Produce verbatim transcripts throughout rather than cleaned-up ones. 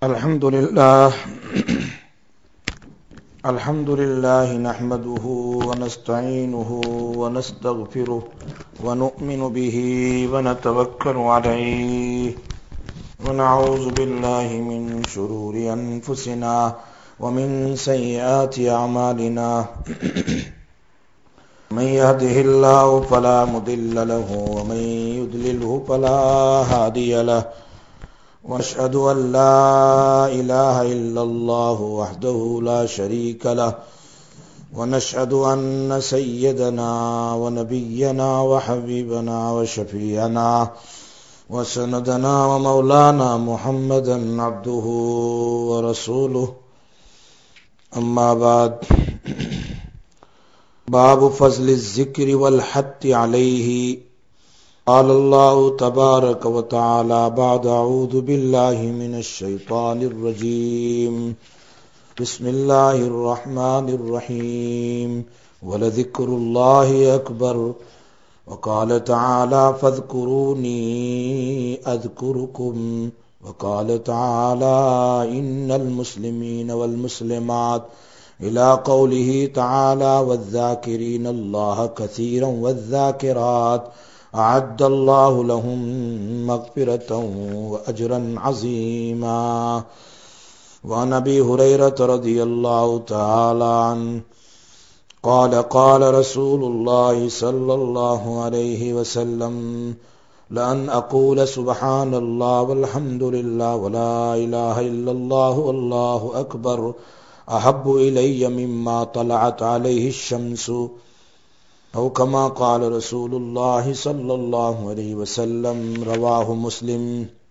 الحمد لله الحمد لله نحمده ونستعينه ونستغفره ونؤمن به ونتوكل عليه ونعوذ بالله من شرور أنفسنا ومن سيئات أعمالنا من يهده الله فلا مضل له ومن يضلله فلا هادي له واشهد ان لا اله الا الله وحده لا شريك له ونشهد ان سيدنا ونبينا وحبيبنا وشفيعنا وسندنا ومولانا محمدا عبده ورسوله اما بعد باب فضل الذکر والحث علیہ قال اللہ تبارک وتعالی بعد اعوذ باللہ من الشیطان الرجیم بسم اللہ الرحمن الرحیم ولذکر اللہ اکبر وقال تعالی فاذکرونی اذکرکم وقال تعالی ان المسلمین والمسلمات الى قوله تعالی والذاکرین اللہ کثیرا والذاکرات اعد اللہ لهم مغفرة واجرا عظیما وعن ابی ہریرہ رضی اللہ تعالی عنہ قال قال رسول اللہ صلی اللہ علیہ وسلم لأن اقول سبحان اللہ والحمد للہ ولا الہ الا اللہ واللہ اکبر احب الی مما طلعت علیہ الشمس او کما قال رسول اللہ صلی اللہ علیہ وسلم رواہ مسلم۔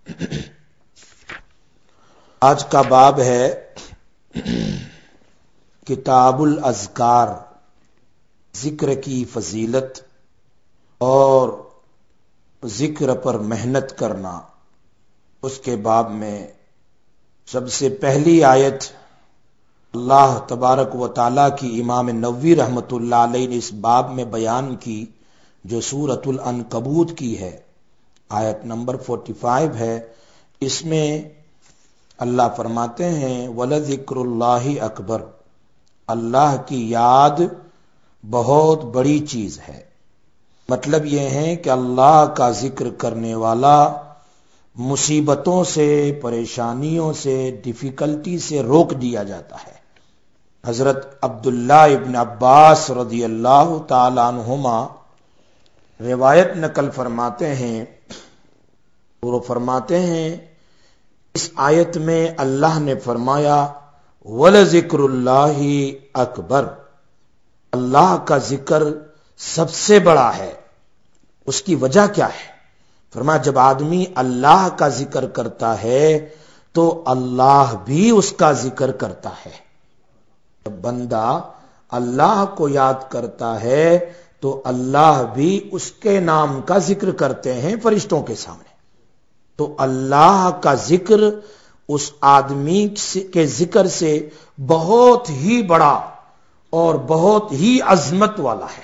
آج کا باب ہے کتاب الاذکار، ذکر کی فضیلت اور ذکر پر محنت کرنا۔ اس کے باب میں سب سے پہلی آیت اللہ تبارک و تعالیٰ کی امام نووی رحمۃ اللہ علیہ نے اس باب میں بیان کی، جو سورۃ العنکبوت کی ہے، آیت نمبر پینتالیس ہے۔ اس میں اللہ فرماتے ہیں وَلَذِكْرُ اللَّهِ اکبر، اللہ کی یاد بہت بڑی چیز ہے۔ مطلب یہ ہے کہ اللہ کا ذکر کرنے والا مصیبتوں سے، پریشانیوں سے، ڈیفیکلٹی سے روک دیا جاتا ہے۔ حضرت عبداللہ ابن عباس رضی اللہ تعالی عنہما روایت نقل فرماتے ہیں، وہ فرماتے ہیں اس آیت میں اللہ نے فرمایا وَلَذِكْرُ اللَّهِ اکبر، اللہ کا ذکر سب سے بڑا ہے۔ اس کی وجہ کیا ہے؟ فرمایا جب آدمی اللہ کا ذکر کرتا ہے تو اللہ بھی اس کا ذکر کرتا ہے۔ جب بندہ اللہ کو یاد کرتا ہے تو اللہ بھی اس کے نام کا ذکر کرتے ہیں فرشتوں کے سامنے۔ تو اللہ کا ذکر اس آدمی کے ذکر سے بہت ہی بڑا اور بہت ہی عظمت والا ہے۔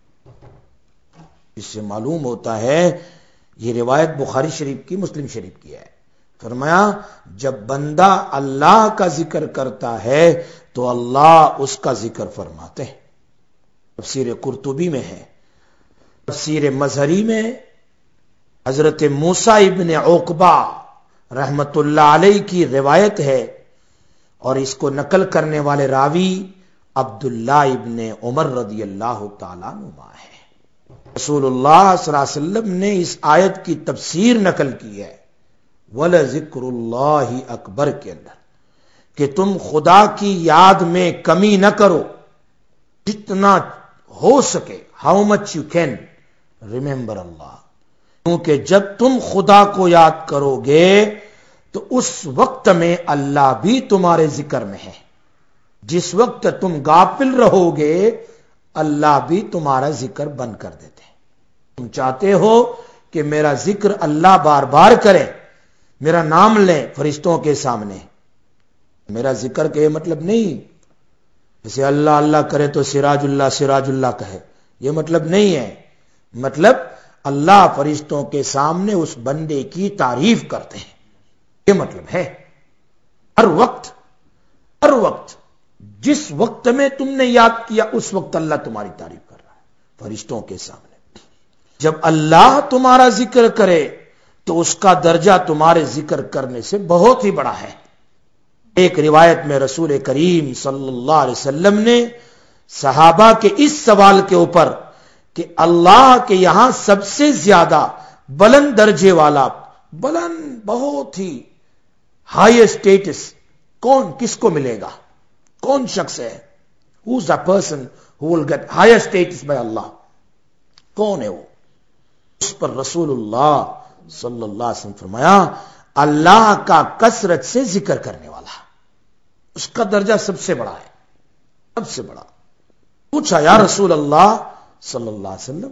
اس سے معلوم ہوتا ہے، یہ روایت بخاری شریف کی، مسلم شریف کی ہے، فرمایا جب بندہ اللہ کا ذکر کرتا ہے تو اللہ اس کا ذکر فرماتے ہیں۔ تفسیر قرطبی میں ہے۔ تفسیر مظہری میں حضرت موسیٰ ابن عقبہ رحمت اللہ علیہ کی روایت ہے، اور اس کو نقل کرنے والے راوی عبداللہ ابن عمر رضی اللہ تعالیٰ عنہ ہے۔ رسول اللہ صلی اللہ علیہ وسلم نے اس آیت کی تفسیر نقل کی ہے وَلَذِكْرُ اللَّهِ اکبر کے اندر، کہ تم خدا کی یاد میں کمی نہ کرو، جتنا ہو سکے، how much you can remember Allah, کیونکہ جب تم خدا کو یاد کرو گے تو اس وقت میں اللہ بھی تمہارے ذکر میں ہے۔ جس وقت تم غافل رہو گے اللہ بھی تمہارا ذکر بند کر دیتے ہیں۔ تم چاہتے ہو کہ میرا ذکر اللہ بار بار کرے، میرا نام لیں فرشتوں کے سامنے، میرا ذکر کا یہ مطلب نہیں جیسے اللہ اللہ کرے تو سراج اللہ سراج اللہ کہے، یہ مطلب نہیں ہے۔ مطلب اللہ فرشتوں کے سامنے اس بندے کی تعریف کرتے ہیں، یہ مطلب ہے۔ ہر وقت ہر وقت جس وقت میں تم نے یاد کیا اس وقت اللہ تمہاری تعریف کر رہا ہے فرشتوں کے سامنے. جب اللہ تمہارا ذکر کرے تو اس کا درجہ تمہارے ذکر کرنے سے بہت ہی بڑا ہے. ایک روایت میں رسول کریم صلی اللہ علیہ وسلم نے صحابہ کے اس سوال کے اوپر کہ اللہ کے یہاں سب سے زیادہ بلند درجے والا، بلند بہت ہی ہائی اسٹیٹس کون، کس کو ملے گا، کون شخص ہے، who is the person who will get higher status by Allah، کون ہے وہ؟ اس پر رسول اللہ صلی اللہ علیہ وسلم فرمایا اللہ کا کثرت سے ذکر کرنے والا، اس کا درجہ سب سے بڑا ہے، سب سے بڑا. پوچھا یا رسول اللہ صلی اللہ علیہ وسلم،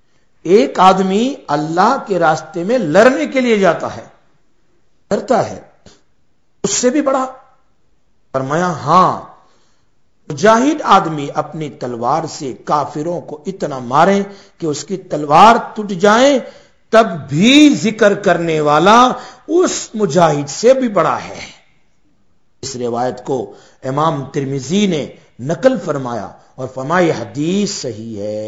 ایک آدمی اللہ کے راستے میں لڑنے کے لیے جاتا ہے، لڑتا ہے، اس سے بھی بڑا؟ فرمایا ہاں، مجاہد آدمی اپنی تلوار سے کافروں کو اتنا مارے کہ اس کی تلوار ٹوٹ جائے، تب بھی ذکر کرنے والا اس مجاہد سے بھی بڑا ہے. اس روایت کو امام ترمذی نے نقل فرمایا اور فرمایا حدیث صحیح ہے.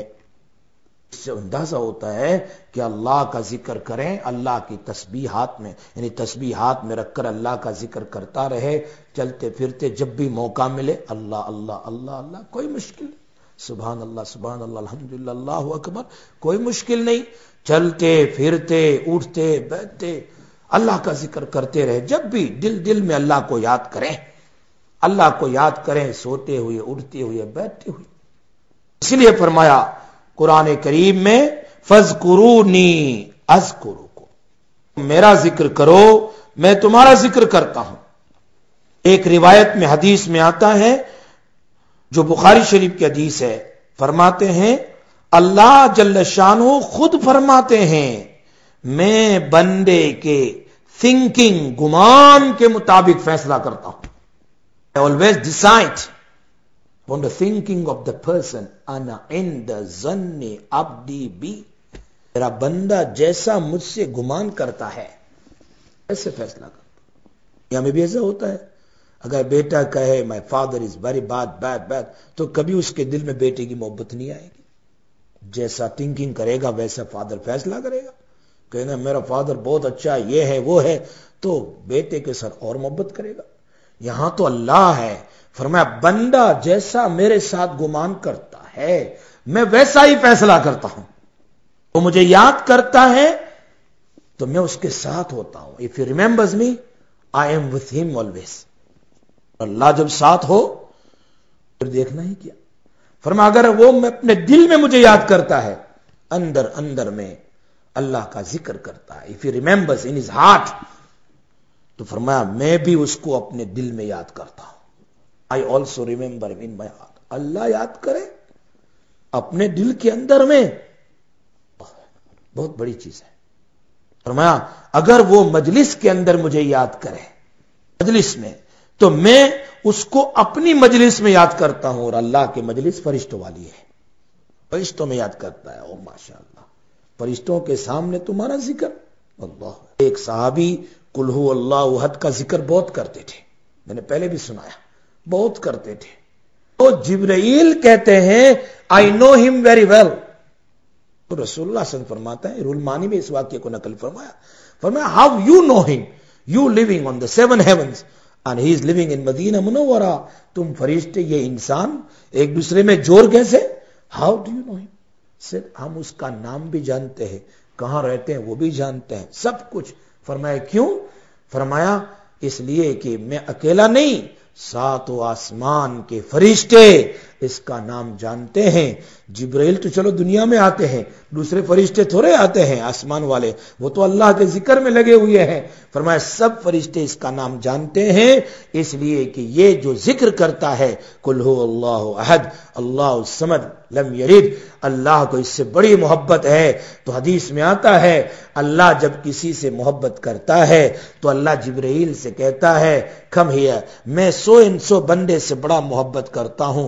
اس سے اندازہ ہوتا ہے کہ اللہ کا ذکر کریں، اللہ کی تسبیحات میں یعنی تسبیحات میں رکھ کر اللہ کا ذکر کرتا رہے، چلتے پھرتے جب بھی موقع ملے اللہ اللہ اللہ اللہ، کوئی مشکل نہیں، سبحان اللہ سبحان اللہ الحمدللہ اللہ اکبر، کوئی مشکل نہیں، چلتے پھرتے اٹھتے بیٹھتے اللہ کا ذکر کرتے رہے. جب بھی دل دل میں اللہ کو یاد کریں، اللہ کو یاد کریں، سوتے ہوئے اٹھتے ہوئے بیٹھتے ہوئے. اس لیے فرمایا قرآن کریم میں فَاذْكُرُونِي أَذْكُرُكُمْ، میرا ذکر کرو میں تمہارا ذکر کرتا ہوں. ایک روایت میں حدیث میں آتا ہے جو بخاری شریف کی حدیث ہے، فرماتے ہیں اللہ جل شانہ خود فرماتے ہیں میں بندے کے تھنکنگ گمان کے مطابق فیصلہ کرتا ہوں. I always decide on the thinking of the person انا عند ظن عبدی بی، میرا بندہ جیسا مجھ سے گمان کرتا ہے ایسے فیصلہ کرتا ہوں. یہاں میں بھی ایسا ہوتا ہے، اگر بیٹا کہے my father is very bad bad bad تو کبھی اس کے دل میں بیٹے کی محبت نہیں آئے گی. جیسا تھنکنگ کرے گا ویسا فادر فیصلہ کرے گا. کہنا میرا فادر بہت اچھا ہے، یہ ہے وہ ہے، تو بیٹے کے ساتھ اور محبت کرے گا. یہاں تو اللہ ہے، فرمایا بندہ جیسا میرے ساتھ گمان کرتا ہے میں ویسا ہی فیصلہ کرتا ہوں. وہ مجھے یاد کرتا ہے تو میں اس کے ساتھ ہوتا ہوں. If he remembers me, I am with him always. اللہ جب ساتھ ہو پھر دیکھنا ہی کیا. فرمایا اگر وہ میں اپنے دل میں مجھے یاد کرتا ہے، اندر اندر میں اللہ کا ذکر کرتا ہے. If he remembers in his heart، تو فرمایا میں بھی اس کو اپنے دل میں یاد کرتا ہوں. I also remember him in my heart. اللہ یاد کرے اپنے دل کے اندر میں بہت بڑی چیز ہے. فرمایا اگر وہ مجلس کے اندر مجھے یاد کرے، مجلس میں، تو میں اس کو اپنی مجلس میں یاد کرتا ہوں. اور اللہ کے مجلس فرشتوں والی ہے، فرشتوں میں یاد کرتا ہے. او ماشاءاللہ، فرشتوں کے سامنے تمہارا ذکر. اللہ، ایک صحابی قل هو اللہ احد کا ذکر بہت کرتے تھے، میں نے پہلے بھی سنایا، بہت کرتے تھے. تو جبرائیل کہتے ہیں I know him very well. تو رسول اللہ صلی اللہ علیہ وسلم فرماتا ہے، رول مانی میں اس واقعے کو نقل فرمایا، فرمایا how you know him, you living on the seven heavens and he is living in مدینہ منورہ. تم فرشتے یہ انسان ایک دوسرے میں جوڑ کیسے؟ how do you know him؟ صرف ہم اس کا نام بھی جانتے ہیں، کہاں رہتے ہیں وہ بھی جانتے ہیں، سب کچھ. فرمایا کیوں؟ فرمایا اس لیے کہ میں اکیلا نہیں، ساتوں آسمان کے فرشتے اس کا نام جانتے ہیں. جبرائیل تو چلو دنیا میں آتے ہیں، دوسرے فرشتے تھوڑے آتے ہیں آسمان والے، وہ تو اللہ کے ذکر میں لگے ہوئے ہیں. فرمایا سب فرشتے اس کا نام جانتے ہیں، اس لیے کہ یہ جو ذکر کرتا ہے قل هو اللہ احد اللہ الصمد لم یلد، اللہ کو اس سے بڑی محبت ہے. تو حدیث میں آتا ہے اللہ جب کسی سے محبت کرتا ہے تو اللہ جبرائیل سے کہتا ہے کم ہیئر، میں سو ان سو بندے سے بڑا محبت کرتا ہوں، تم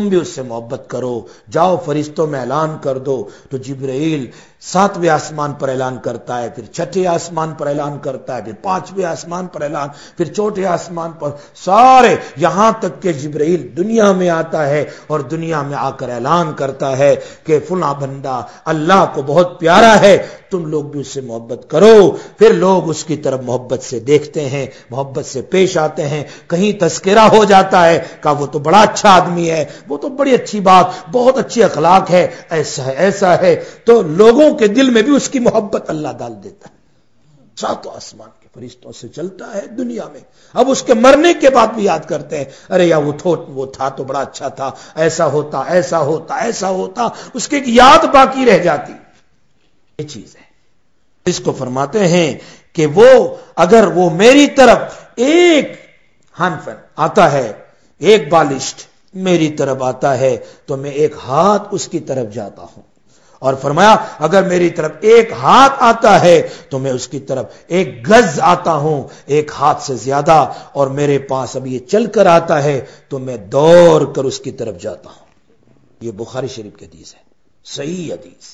تم بھی اس سے محبت کرو. جاؤ فرشتوں میں اعلان کر دو. تو جبرائیل ساتویں آسمان پر اعلان کرتا ہے، پھر چھٹے آسمان پر اعلان کرتا ہے، پھر پانچویں آسمان پر اعلان، پھر چوتھے آسمان پر، سارے یہاں تک کہ جبرائیل دنیا میں آتا ہے اور دنیا میں آ کر اعلان کرتا ہے کہ فلاں بندہ اللہ کو بہت پیارا ہے، تم لوگ بھی اس سے محبت کرو. پھر لوگ اس کی طرف محبت سے دیکھتے ہیں، محبت سے پیش آتے ہیں. کہیں تذکرہ ہو جاتا ہے کہ وہ تو بڑا اچھا آدمی ہے، وہ تو بڑی اچھی بات، بہت اچھی اخلاق ہے، ایسا ہے ایسا ہے، تو لوگوں کے دل میں بھی اس کی محبت اللہ ڈال دیتا ہے. ساتوں آسمان کے فرشتوں سے چلتا ہے دنیا میں. اب اس کے مرنے کے بعد بھی یاد کرتے ہیں، ارے یا وہ تھو وہ تھا تو بڑا اچھا تھا، ایسا ہوتا ایسا ہوتا ایسا ہوتا، اس کی ایک یاد باقی رہ جاتی. یہ چیز ہے. اس کو فرماتے ہیں کہ وہ اگر وہ میری طرف ایک ہنفن آتا ہے، ایک بالشت میری طرف آتا ہے تو میں ایک ہاتھ اس کی طرف جاتا ہوں. اور فرمایا اگر میری طرف ایک ہاتھ آتا ہے تو میں اس کی طرف ایک گز آتا ہوں، ایک ہاتھ سے زیادہ. اور میرے پاس اب یہ چل کر آتا ہے تو میں دوڑ کر اس کی طرف جاتا ہوں. یہ بخاری شریف کی حدیث ہے، صحیح حدیث.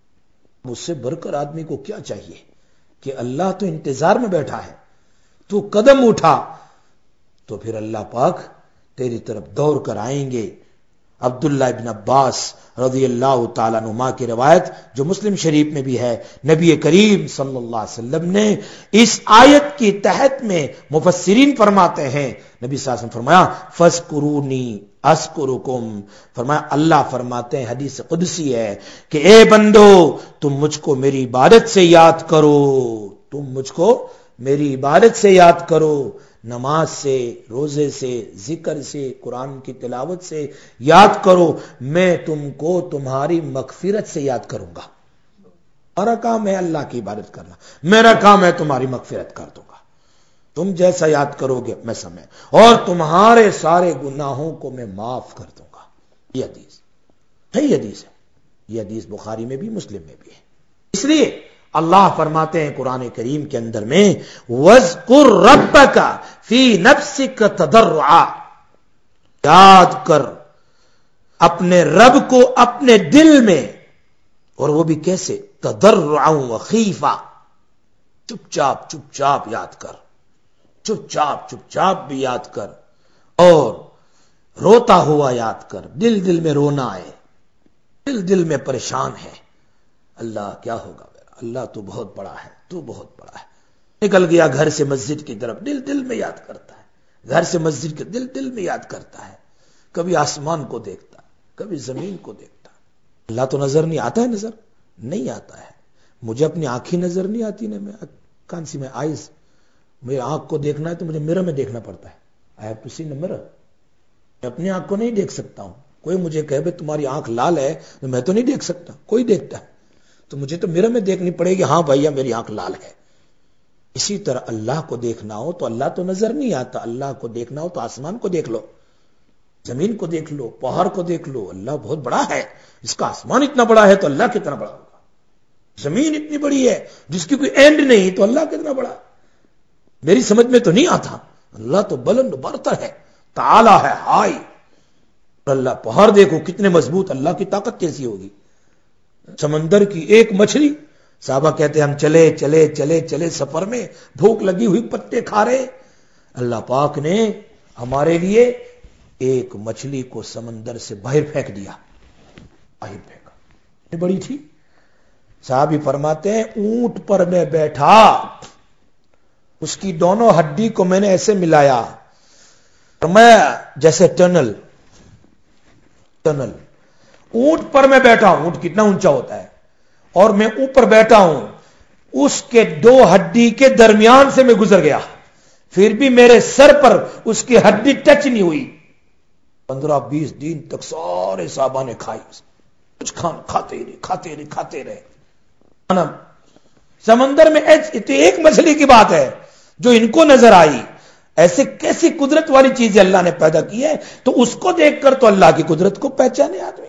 مجھ سے بڑھ کر آدمی کو کیا چاہیے کہ اللہ تو انتظار میں بیٹھا ہے، تو قدم اٹھا تو پھر اللہ پاک تیری طرف دوڑ کر آئیں گے. عبداللہ ابن عباس رضی اللہ تعالیٰ عنہما کی روایت جو مسلم شریف میں بھی ہے، نبی کریم صلی اللہ علیہ وسلم نے اس آیت کی تحت میں مفسرین فرماتے ہیں، نبی صلی اللہ علیہ وسلم فرمایا فَاذْكُرُونِي اذْكُرُكُمْ. فرمایا اللہ فرماتے ہیں، حدیث قدسی ہے کہ اے بندو تم مجھ کو میری عبادت سے یاد کرو، تم مجھ کو میری عبادت سے یاد کرو، نماز سے، روزے سے، ذکر سے، قرآن کی تلاوت سے یاد کرو، میں تم کو تمہاری مغفرت سے یاد کروں گا. میرا کام ہے اللہ کی عبادت کرنا، میرا کام ہے تمہاری مغفرت کر دوں گا. تم جیسا یاد کرو گے میں سمجھ، اور تمہارے سارے گناہوں کو میں معاف کر دوں گا. یہ حدیث صحیح حدیث ہے. یہ حدیث بخاری میں بھی مسلم میں بھی ہے. اس لیے اللہ فرماتے ہیں قرآن کریم کے اندر میں وَاذْكُرْ رَبَّكَ فِي نَفْسِكَ تَضَرُّعًا، یاد کر اپنے رب کو اپنے دل میں، اور وہ بھی کیسے، تضرعا وخیفا، چپ چاپ چپ چاپ یاد کر، چپ چاپ چپ چاپ بھی یاد کر، اور روتا ہوا یاد کر. دل دل میں رونا ہے، دل دل میں پریشان ہے، اللہ کیا ہوگا، اللہ تو بہت بڑا ہے، تو بہت بڑا ہے. نکل گیا گھر سے مسجد کی طرف، دل دل میں یاد کرتا ہے، گھر سے مسجد کے دل دل میں یاد کرتا ہے. کبھی آسمان کو دیکھتا ہے، کبھی زمین کو دیکھتا ہے. اللہ تو نظر نہیں آتا ہے، نظر نہیں آتا ہے. مجھے اپنی آنکھیں نظر نہیں آتی نا، میں کون سی میں آئیز، میری آنکھ کو دیکھنا ہے تو مجھے مرر میں دیکھنا پڑتا ہے. I have to see in mirror. میں اپنی آنکھ کو نہیں دیکھ سکتا ہوں. کوئی مجھے کہے بھائی تمہاری آنکھ لال ہے، تو میں تو نہیں دیکھ سکتا، کوئی دیکھتا ہے تو مجھے تو مرر میں دیکھنی پڑے گی، ہاں بھائی میری آنکھ لال ہے. اسی طرح اللہ کو دیکھنا ہو تو اللہ تو نظر نہیں آتا، اللہ کو دیکھنا ہو تو آسمان کو دیکھ لو، زمین کو دیکھ لو، پہاڑ کو دیکھ لو. اللہ بہت بڑا ہے، اس کا آسمان اتنا بڑا ہے تو اللہ کتنا بڑا ہوگا. زمین اتنی بڑی ہے جس کی کوئی اینڈ نہیں تو اللہ کتنا بڑا. میری سمجھ میں تو نہیں آتا. اللہ تو بلند برتر ہے، تعالی ہے، ہائی. اللہ پہاڑ دیکھو کتنے مضبوط، اللہ کی طاقت کیسی ہوگی. سمندر کی ایک مچھلی، صحابہ کہتے ہیں ہم چلے چلے چلے چلے سفر میں، بھوک لگی ہوئی، پتے کھا رہے، اللہ پاک نے ہمارے لیے ایک مچھلی کو سمندر سے باہر پھینک دیا. باہر پھینکا، بڑی تھی. صحابی فرماتے ہیں اونٹ پر میں بیٹھا، اس کی دونوں ہڈی کو میں نے ایسے ملایا، میں جیسے ٹنل ٹنل اونٹ پر میں بیٹھا ہوں. اونٹ کتنا اونچا ہوتا ہے، اور میں اوپر بیٹھا ہوں، اس کے دو ہڈی کے درمیان سے میں گزر گیا، پھر بھی میرے سر پر اس کی ہڈی ٹچ نہیں ہوئی. پندرہ بیس دن تک سارے صحابہ نے کھائی، کچھ کھانا کھاتے رہے کھاتے رہے کھاتے رہے. سمندر میں ایک مچھلی کی بات ہے جو ان کو نظر آئی. ایسے کیسی قدرت والی چیزیں اللہ نے پیدا کی ہے، تو اس کو دیکھ کر تو اللہ کی قدرت کو پہچانے آدمی،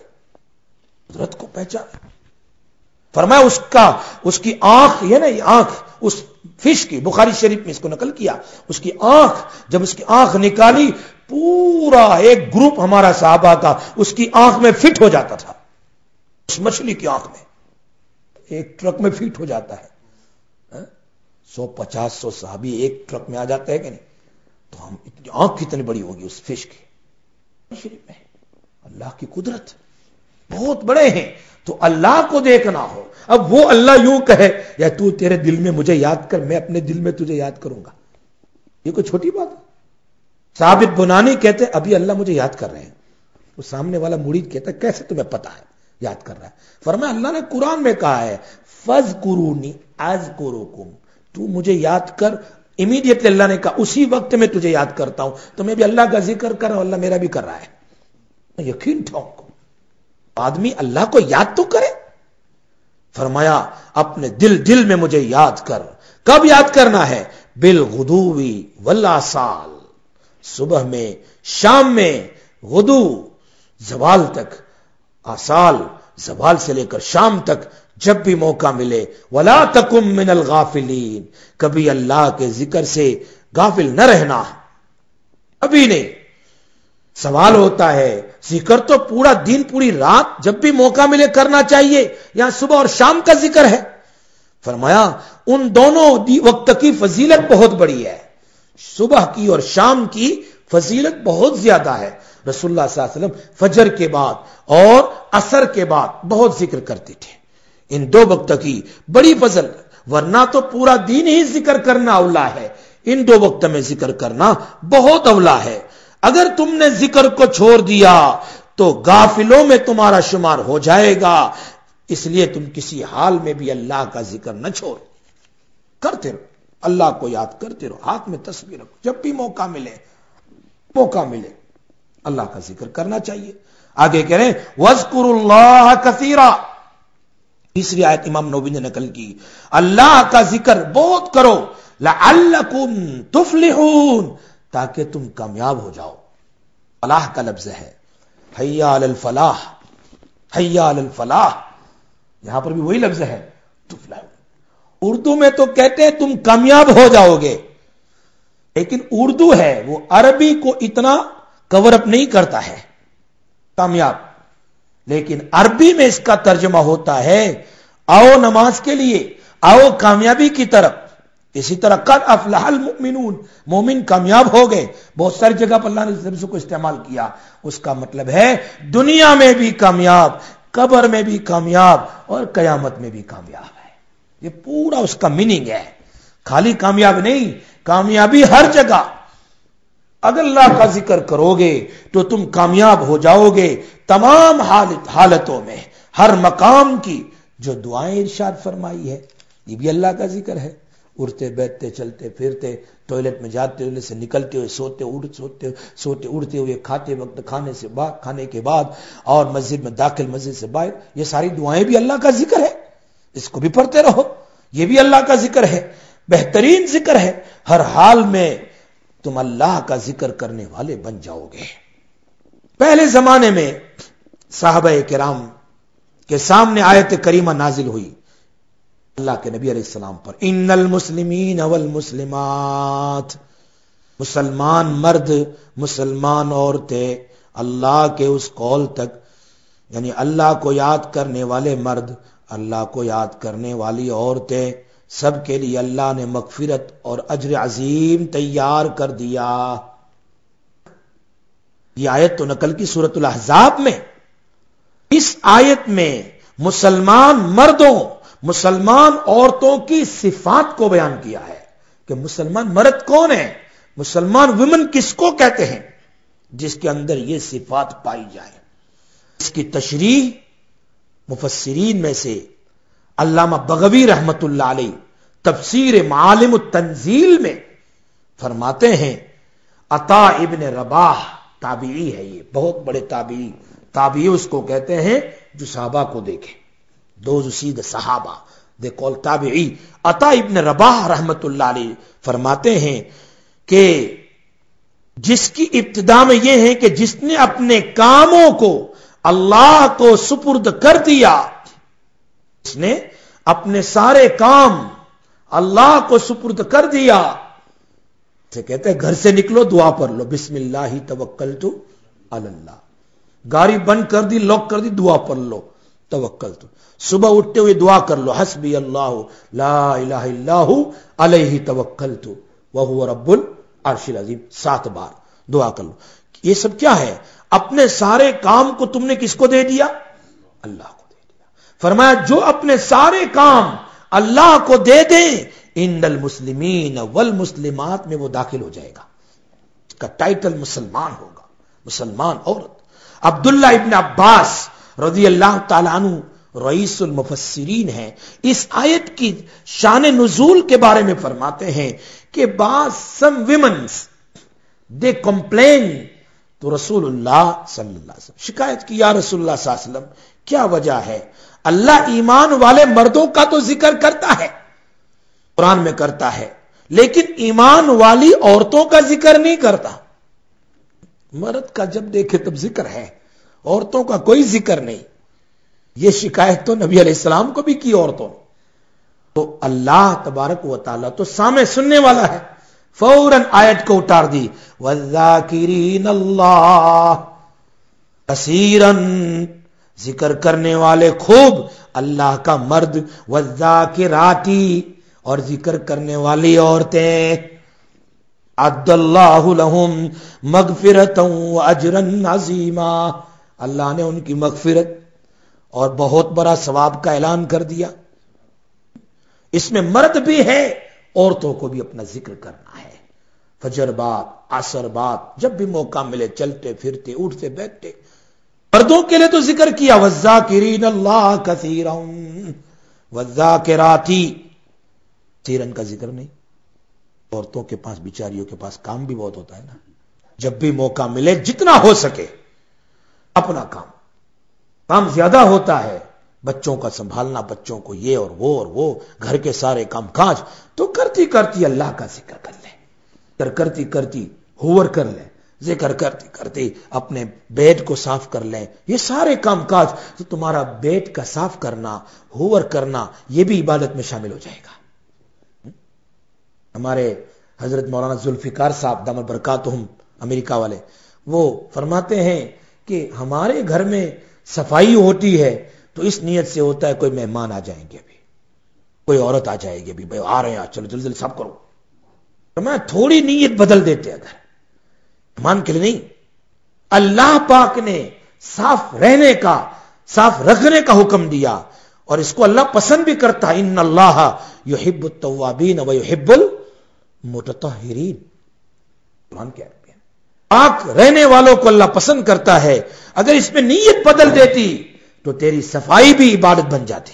قدرت کو پہچانے. فرمایا اس کا اس کی آنکھ یہ نا، یہ آنکھ اس فش کی، بخاری شریف میں اس کو نقل کیا، اس کی آنکھ، جب اس کی آنکھ نکالی پورا ایک گروپ ہمارا صحابہ کا اس کی آنکھ میں فٹ ہو جاتا تھا، اس مچھلی کی آنکھ میں ایک ٹرک میں فٹ ہو جاتا ہے، سو پچاس سو صحابی ایک ٹرک میں آ جاتا ہے کہ نہیں، تو ہم آنکھ کتنی بڑی ہوگی اس فش کی شریف میں۔ اللہ کی قدرت بہت بڑے ہیں، تو اللہ کو دیکھنا ہو، اب وہ اللہ یوں کہے یا تو تیرے دل میں مجھے یاد کر، میں اپنے دل میں تجھے یاد کروں گا، یہ کوئی چھوٹی بات ہے؟ ثابت بنانی کہتے ابھی اللہ مجھے یاد کر رہے ہیں، تو سامنے والا مرید کہتا ہے کیسے تمہیں پتا ہے یاد کر رہا ہے؟ فرمایا اللہ نے قرآن میں کہا ہے فَاذْكُرُونِي أَذْكُرُكُمْ، تو مجھے یاد کر، امیڈیٹلی اللہ نے کہا اسی وقت میں تجھے یاد کرتا ہوں، تو میں بھی اللہ کا ذکر کر رہا ہوں، اللہ میرا بھی کر رہا ہے، یقین ٹھونک آدمی اللہ کو یاد تو کرے۔ فرمایا اپنے دل دل میں مجھے یاد کر، کب یاد کرنا ہے؟ بالغدوی والآصال، صبح میں، شام میں، غدو زوال تک، آصال زوال سے لے کر شام تک جب بھی موقع ملے، ولا تکم من الغافلین، کبھی اللہ کے ذکر سے غافل نہ رہنا، ابھی نہیں۔ سوال ہوتا ہے ذکر تو پورا دن پوری رات جب بھی موقع ملے کرنا چاہیے، یا صبح اور شام کا ذکر ہے؟ فرمایا ان دونوں وقت کی فضیلت بہت بڑی ہے، صبح کی اور شام کی فضیلت بہت زیادہ ہے۔ رسول اللہ صلی اللہ علیہ وسلم فجر کے بعد اور عصر کے بعد بہت ذکر کرتے تھے، ان دو وقت کی بڑی فضل، ورنہ تو پورا دن ہی ذکر کرنا اولا ہے، ان دو وقت میں ذکر کرنا بہت اولا ہے۔ اگر تم نے ذکر کو چھوڑ دیا تو غافلوں میں تمہارا شمار ہو جائے گا، اس لیے تم کسی حال میں بھی اللہ کا ذکر نہ چھوڑ، کرتے رہو، اللہ کو یاد کرتے رہو، ہاتھ میں تسبیح رکھو، جب بھی موقع ملے موقع ملے اللہ کا ذکر کرنا چاہیے۔ آگے کہہ رہے ہیں وَاذْكُرُوا اللَّهَ كَثِيرًا، تیسری آیت امام نووی نے نقل کی، اللہ کا ذکر بہت کرو، لَعَلَّكُمْ تُفْلِحُونَ، تاکہ تم کامیاب ہو جاؤ۔ فلاح کا لفظ ہے، حیا علی الفلاح، حیا علی الفلاح، یہاں پر بھی وہی لفظ ہے تفلح۔ اردو میں تو کہتے ہیں تم کامیاب ہو جاؤ گے، لیکن اردو ہے وہ عربی کو اتنا کور اپ نہیں کرتا ہے کامیاب، لیکن عربی میں اس کا ترجمہ ہوتا ہے آؤ نماز کے لیے، آؤ کامیابی کی طرف۔ اسی طرح قد افلح المؤمنون، مومن کامیاب ہو گئے، بہت ساری جگہ پر اللہ نے اس لفظ کو استعمال کیا، اس کا مطلب ہے دنیا میں بھی کامیاب، قبر میں بھی کامیاب، اور قیامت میں بھی کامیاب ہے۔ یہ پورا اس کا میننگ ہے، خالی کامیاب نہیں، کامیابی ہر جگہ۔ اگر اللہ کا ذکر کرو گے تو تم کامیاب ہو جاؤ گے تمام حالت حالتوں میں، ہر مقام کی جو دعائیں ارشاد فرمائی ہے، یہ بھی اللہ کا ذکر ہے۔ اٹھتے بیٹھتے چلتے پھرتے، ٹوائلٹ میں جاتے ہوئے سے نکلتے ہوئے، سوتے اٹھ سوتے سوتے اڑتے ہوئے، کھاتے وقت، کھانے سے بعد، کھانے کے بعد، اور مسجد میں داخل، مسجد سے باہر، یہ ساری دعائیں بھی اللہ کا ذکر ہے، اس کو بھی پڑھتے رہو، یہ بھی اللہ کا ذکر ہے، بہترین ذکر ہے۔ ہر حال میں تم اللہ کا ذکر کرنے والے بن جاؤ گے۔ پہلے زمانے میں صحابہ کرام کے سامنے آیت کریمہ نازل ہوئی اللہ کے نبی علیہ السلام پر، ان المسلمین والمسلمات، مسلمان مرد، مسلمان عورتیں اللہ کے اس قول تک، یعنی اللہ کو یاد کرنے والے مرد، اللہ کو یاد کرنے والی عورتیں، سب کے لیے اللہ نے مغفرت اور اجر عظیم تیار کر دیا۔ یہ آیت تو نقل کی سورۃ الاحزاب میں، اس آیت میں مسلمان مردوں، مسلمان عورتوں کی صفات کو بیان کیا ہے کہ مسلمان مرد کون ہے، مسلمان ویمن کس کو کہتے ہیں، جس کے اندر یہ صفات پائی جائے۔ اس کی تشریح مفسرین میں سے علامہ بغوی رحمت اللہ علیہ تفسیر معالم التنزیل میں فرماتے ہیں، عطا ابن رباح تابعی ہے، یہ بہت بڑے تابعی، تابعی اس کو کہتے ہیں جو صحابہ کو دیکھے، دوز سید صحابہ دے کال تابعی۔ عطا ابن رباح رحمت اللہ علیہ فرماتے ہیں کہ جس کی ابتدا میں یہ ہے کہ جس نے اپنے کاموں کو اللہ کو سپرد کر دیا، اس نے اپنے سارے کام اللہ کو سپرد کر دیا، سے کہتے ہیں گھر سے نکلو دعا پڑھ لو، بسم اللہ توکلت علی اللہ، گاڑی بند کر دی، لاک کر دی، دعا پڑھ لو توکلت، صبح اٹھتے ہوئے دعا کر لو حسبی اللہ لا الہ الا ہو علیہ توکلت وہو رب العرش العظیم، سات بار دعا کر لو۔ یہ سب کیا ہے؟ اپنے سارے کام کو تم نے کس کو دے دیا؟ اللہ کو دے دیا۔ فرمایا جو اپنے سارے کام اللہ کو دے دیں ان المسلمین والمسلمات میں وہ داخل ہو جائے گا، اس کا ٹائٹل مسلمان ہوگا، مسلمان عورت۔ عبداللہ ابن عباس رضی اللہ تعالیٰ عنہ رئیس المفسرین ہیں، اس آیت کی شان نزول کے بارے میں فرماتے ہیں کہ بعض سم ویمنز دے کمپلین تو رسول اللہ صلی اللہ علیہ وسلم شکایت کی، یا رسول اللہ صلی اللہ علیہ وسلم کیا وجہ ہے؟ اللہ ایمان والے مردوں کا تو ذکر کرتا ہے، قرآن میں کرتا ہے، لیکن ایمان والی عورتوں کا ذکر نہیں کرتا۔ مرد کا جب دیکھے تب ذکر ہے، عورتوں کا کوئی ذکر نہیں۔ یہ شکایت تو نبی علیہ السلام کو بھی کی عورتوں نے، تو اللہ تبارک و تعالیٰ تو سامع سننے والا ہے، فوراً آیت کو اتار دی، وَالذَّاكِرِينَ اللَّهَ كَثِيرًا، ذکر کرنے والے خوب اللہ کا مرد، وَالذَّاكِرَاتِ، اور ذکر کرنے والی عورتیں، عَدَّ اللَّهُ لَهُمْ مَغْفِرَةً وَأَجْرًا عَظِيمًا، اللہ نے ان کی مغفرت اور بہت بڑا ثواب کا اعلان کر دیا۔ اس میں مرد بھی ہے، عورتوں کو بھی اپنا ذکر کرنا ہے، فجر بعد، عصر بعد، جب بھی موقع ملے، چلتے پھرتے، اٹھتے بیٹھتے۔ مردوں کے لیے تو ذکر کیا، وَالذَّاكِرِينَ اللَّهَ كَثِيرًا وَالذَّاكِرَاتِ، کثیرن کا ذکر نہیں۔ عورتوں کے پاس، بیچاریوں کے پاس کام بھی بہت ہوتا ہے نا، جب بھی موقع ملے جتنا ہو سکے اپنا کام، کام زیادہ ہوتا ہے، بچوں کا سنبھالنا، بچوں کو یہ اور وہ اور وہ، گھر کے سارے کام کاج، تو کرتی کرتی اللہ کا ذکر کر لیں، ذکر کرتی کرتی ہوور کر لیں، ذکر کرتی کرتی اپنے بیڈ کو صاف کر لیں، یہ سارے کام کاج، تو تمہارا بیڈ کا صاف کرنا، ہوور کرنا، یہ بھی عبادت میں شامل ہو جائے گا۔ ہمارے حضرت مولانا ذوالفقار صاحب دامت برکاتہم امریکہ والے، وہ فرماتے ہیں کہ ہمارے گھر میں صفائی ہوتی ہے تو اس نیت سے ہوتا ہے کوئی مہمان آ جائیں گے، ابھی کوئی عورت آ جائے گی، ابھی بھائی آ رہے ہیں، چلو جلدی جلدی صاف کرو، تو میں تھوڑی نیت بدل دیتے، اگر مہمان کے لیے نہیں، اللہ پاک نے صاف رہنے کا، صاف رکھنے کا حکم دیا، اور اس کو اللہ پسند بھی کرتا ہے، ان اللہ یحب التوابین ویحب المتطہرین، قرآن کیا ہے، پاک رہنے والوں کو اللہ پسند کرتا ہے۔ اگر اس میں نیت بدل دیتی تو تیری صفائی بھی عبادت بن جاتی۔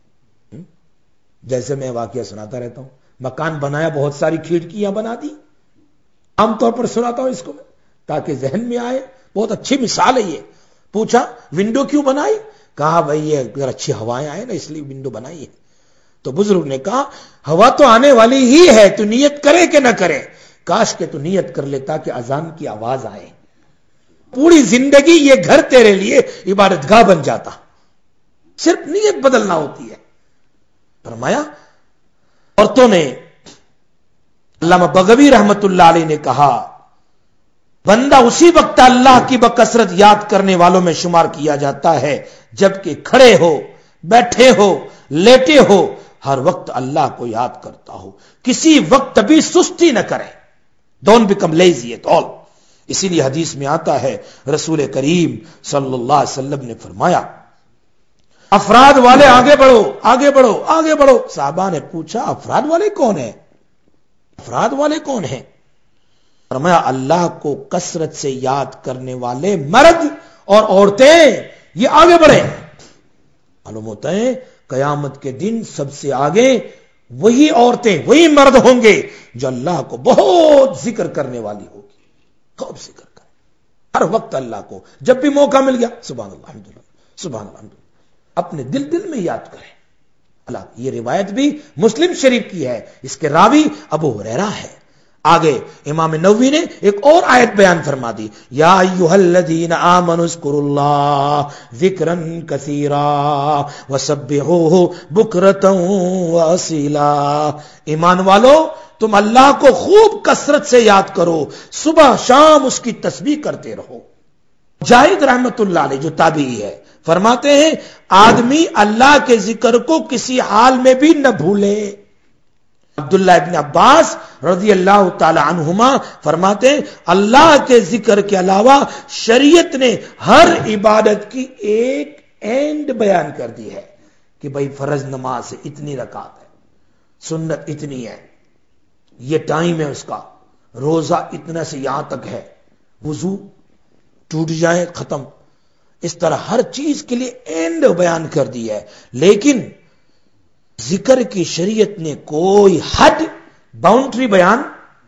جیسے میں واقعہ سناتا رہتا ہوں، مکان بنایا، بہت ساری کھڑکیاں بنا دی، عام طور پر سناتا ہوں اس کو میں تاکہ ذہن میں آئے، بہت اچھی مثال ہے یہ۔ پوچھا ونڈو کیوں بنائی؟ کہا بھائی یہ اگر اچھی ہوائیں آئے نا اس لیے ونڈو بنائی ہے۔ تو بزرگ نے کہا ہوا تو آنے والی ہی ہے، تو نیت کرے کہ نہ کرے، کاش کہ تو نیت کر لے تاکہ اذان کی آواز آئے، پوری زندگی یہ گھر تیرے لیے عبادت گاہ بن جاتا، صرف نیت بدلنا ہوتی ہے۔ فرمایا عورتوں نے، علامہ بغوی رحمت اللہ علیہ نے کہا بندہ اسی وقت اللہ کی بکثرت یاد کرنے والوں میں شمار کیا جاتا ہے جبکہ کھڑے ہو، بیٹھے ہو، لیٹے ہو، ہر وقت اللہ کو یاد کرتا ہو، کسی وقت بھی سستی نہ کرے، don't become lazy at all. اسی لیے حدیث میں آتا ہے رسول کریم صلی اللہ علیہ وسلم نے فرمایا افراد والے آگے بڑھو، آگے بڑھو، آگے بڑھو۔ صحابہ نے پوچھا افراد والے کون ہیں؟ افراد والے کون ہیں؟ فرمایا اللہ کو کثرت سے یاد کرنے والے مرد اور عورتیں، یہ آگے بڑھے۔ معلوم ہوتا ہے قیامت کے دن سب سے آگے وہی عورتیں، وہی مرد ہوں گے جو اللہ کو بہت ذکر کرنے والی ہوگی، خوب ذکر کریں ہر وقت اللہ کو، جب بھی موقع مل گیا سبحان اللہ الحمدللہ سبحان اللہ الحمدللہ، اپنے دل دل میں یاد کریں اللہ۔ یہ روایت بھی مسلم شریف کی ہے، اس کے راوی ابو ہریرہ ہے۔ آگے امام نووی نے ایک اور آیت بیان فرما دی، یا ایھا الذین آمنوا اذکروا اللہ ذکرا کثیرا وسبحوہ بکرۃ واصیلا، ایمان والو تم اللہ کو خوب کثرت سے یاد کرو، صبح شام اس کی تسبیح کرتے رہو۔ مجاہد رحمت اللہ علیہ جو تابعی ہے فرماتے ہیں آدمی اللہ کے ذکر کو کسی حال میں بھی نہ بھولے۔ عبداللہ ابن عباس رضی اللہ تعالی عنہما فرماتے ہیں اللہ کے ذکر کے علاوہ شریعت نے ہر عبادت کی ایک اینڈ بیان کر دی ہے کہ بھائی فرض نماز سے اتنی رکعت ہے، سنت اتنی ہے، یہ ٹائم ہے اس کا، روزہ اتنا سے یہاں تک ہے، وضو ٹوٹ جائے ختم، اس طرح ہر چیز کے لیے اینڈ بیان کر دی ہے۔ لیکن ذکر کی شریعت نے کوئی حد باؤنڈری بیان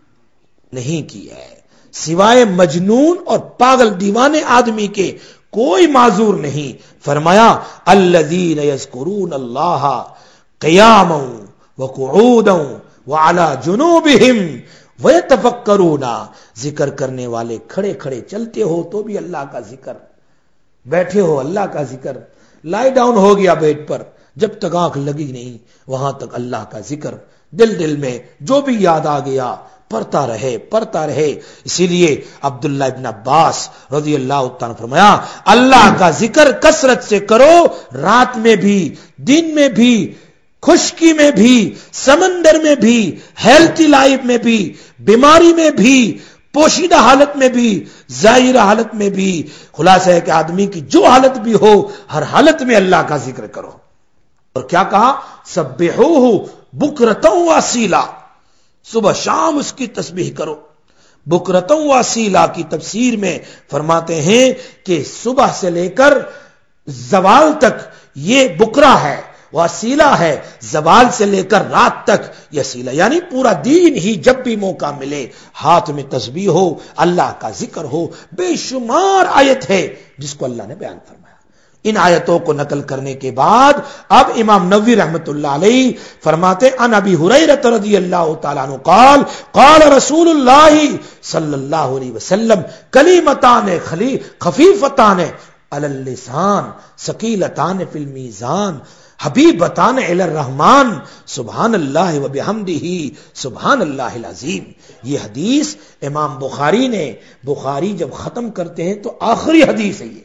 نہیں کی ہے، سوائے مجنون اور پاگل دیوانے آدمی کے کوئی معذور نہیں۔ فرمایا الذین یذکرون اللہ قیاما وقعودا وعلی جنوبہم ویتفکرون، ذکر کرنے والے کھڑے کھڑے چلتے ہو تو بھی اللہ کا ذکر، بیٹھے ہو اللہ کا ذکر، لائی ڈاؤن ہو گیا بیڈ پر، جب تک آنکھ لگی نہیں وہاں تک اللہ کا ذکر، دل دل میں جو بھی یاد آ گیا پڑھتا رہے پڑھتا رہے۔ اسی لیے عبداللہ ابن عباس رضی اللہ تعالیٰ نے فرمایا اللہ کا ذکر کثرت سے کرو، رات میں بھی، دن میں بھی، خشکی میں بھی، سمندر میں بھی، ہیلتھی لائف میں بھی، بیماری میں بھی، پوشیدہ حالت میں بھی، ظاہرہ حالت میں بھی، خلاصہ ہے کہ آدمی کی جو حالت بھی ہو ہر حالت میں اللہ کا ذکر کرو۔ اور کیا کہا سبحوہ بکرۃ واصیلا، صبح شام اس کی تسبیح کرو۔ بکرۃ واصیلا کی تفسیر میں فرماتے ہیں کہ صبح سے لے کر زوال تک یہ بکرا ہے، واصیلا ہے زوال سے لے کر رات تک یہ سیلا، یعنی پورا دین ہی جب بھی موقع ملے ہاتھ میں تسبیح ہو، اللہ کا ذکر ہو۔ بے شمار آیت ہے جس کو اللہ نے بیان فرمایا۔ ان آیتوں کو نقل کرنے کے بعد اب امام نووی رحمت اللہ علیہ فرماتے ان ابی ہریرہ رضی اللہ تعالیٰ عنہ قال قال رسول اللہ صلی اللہ علیہ وسلم کلمتان خفیفتان علی اللسان ثقیلتان فی المیزان حبیبتان الی الرحمن سبحان اللہ و بحمدہ سبحان اللہ العظیم۔ یہ حدیث امام بخاری نے، بخاری جب ختم کرتے ہیں تو آخری حدیث ہے، یہ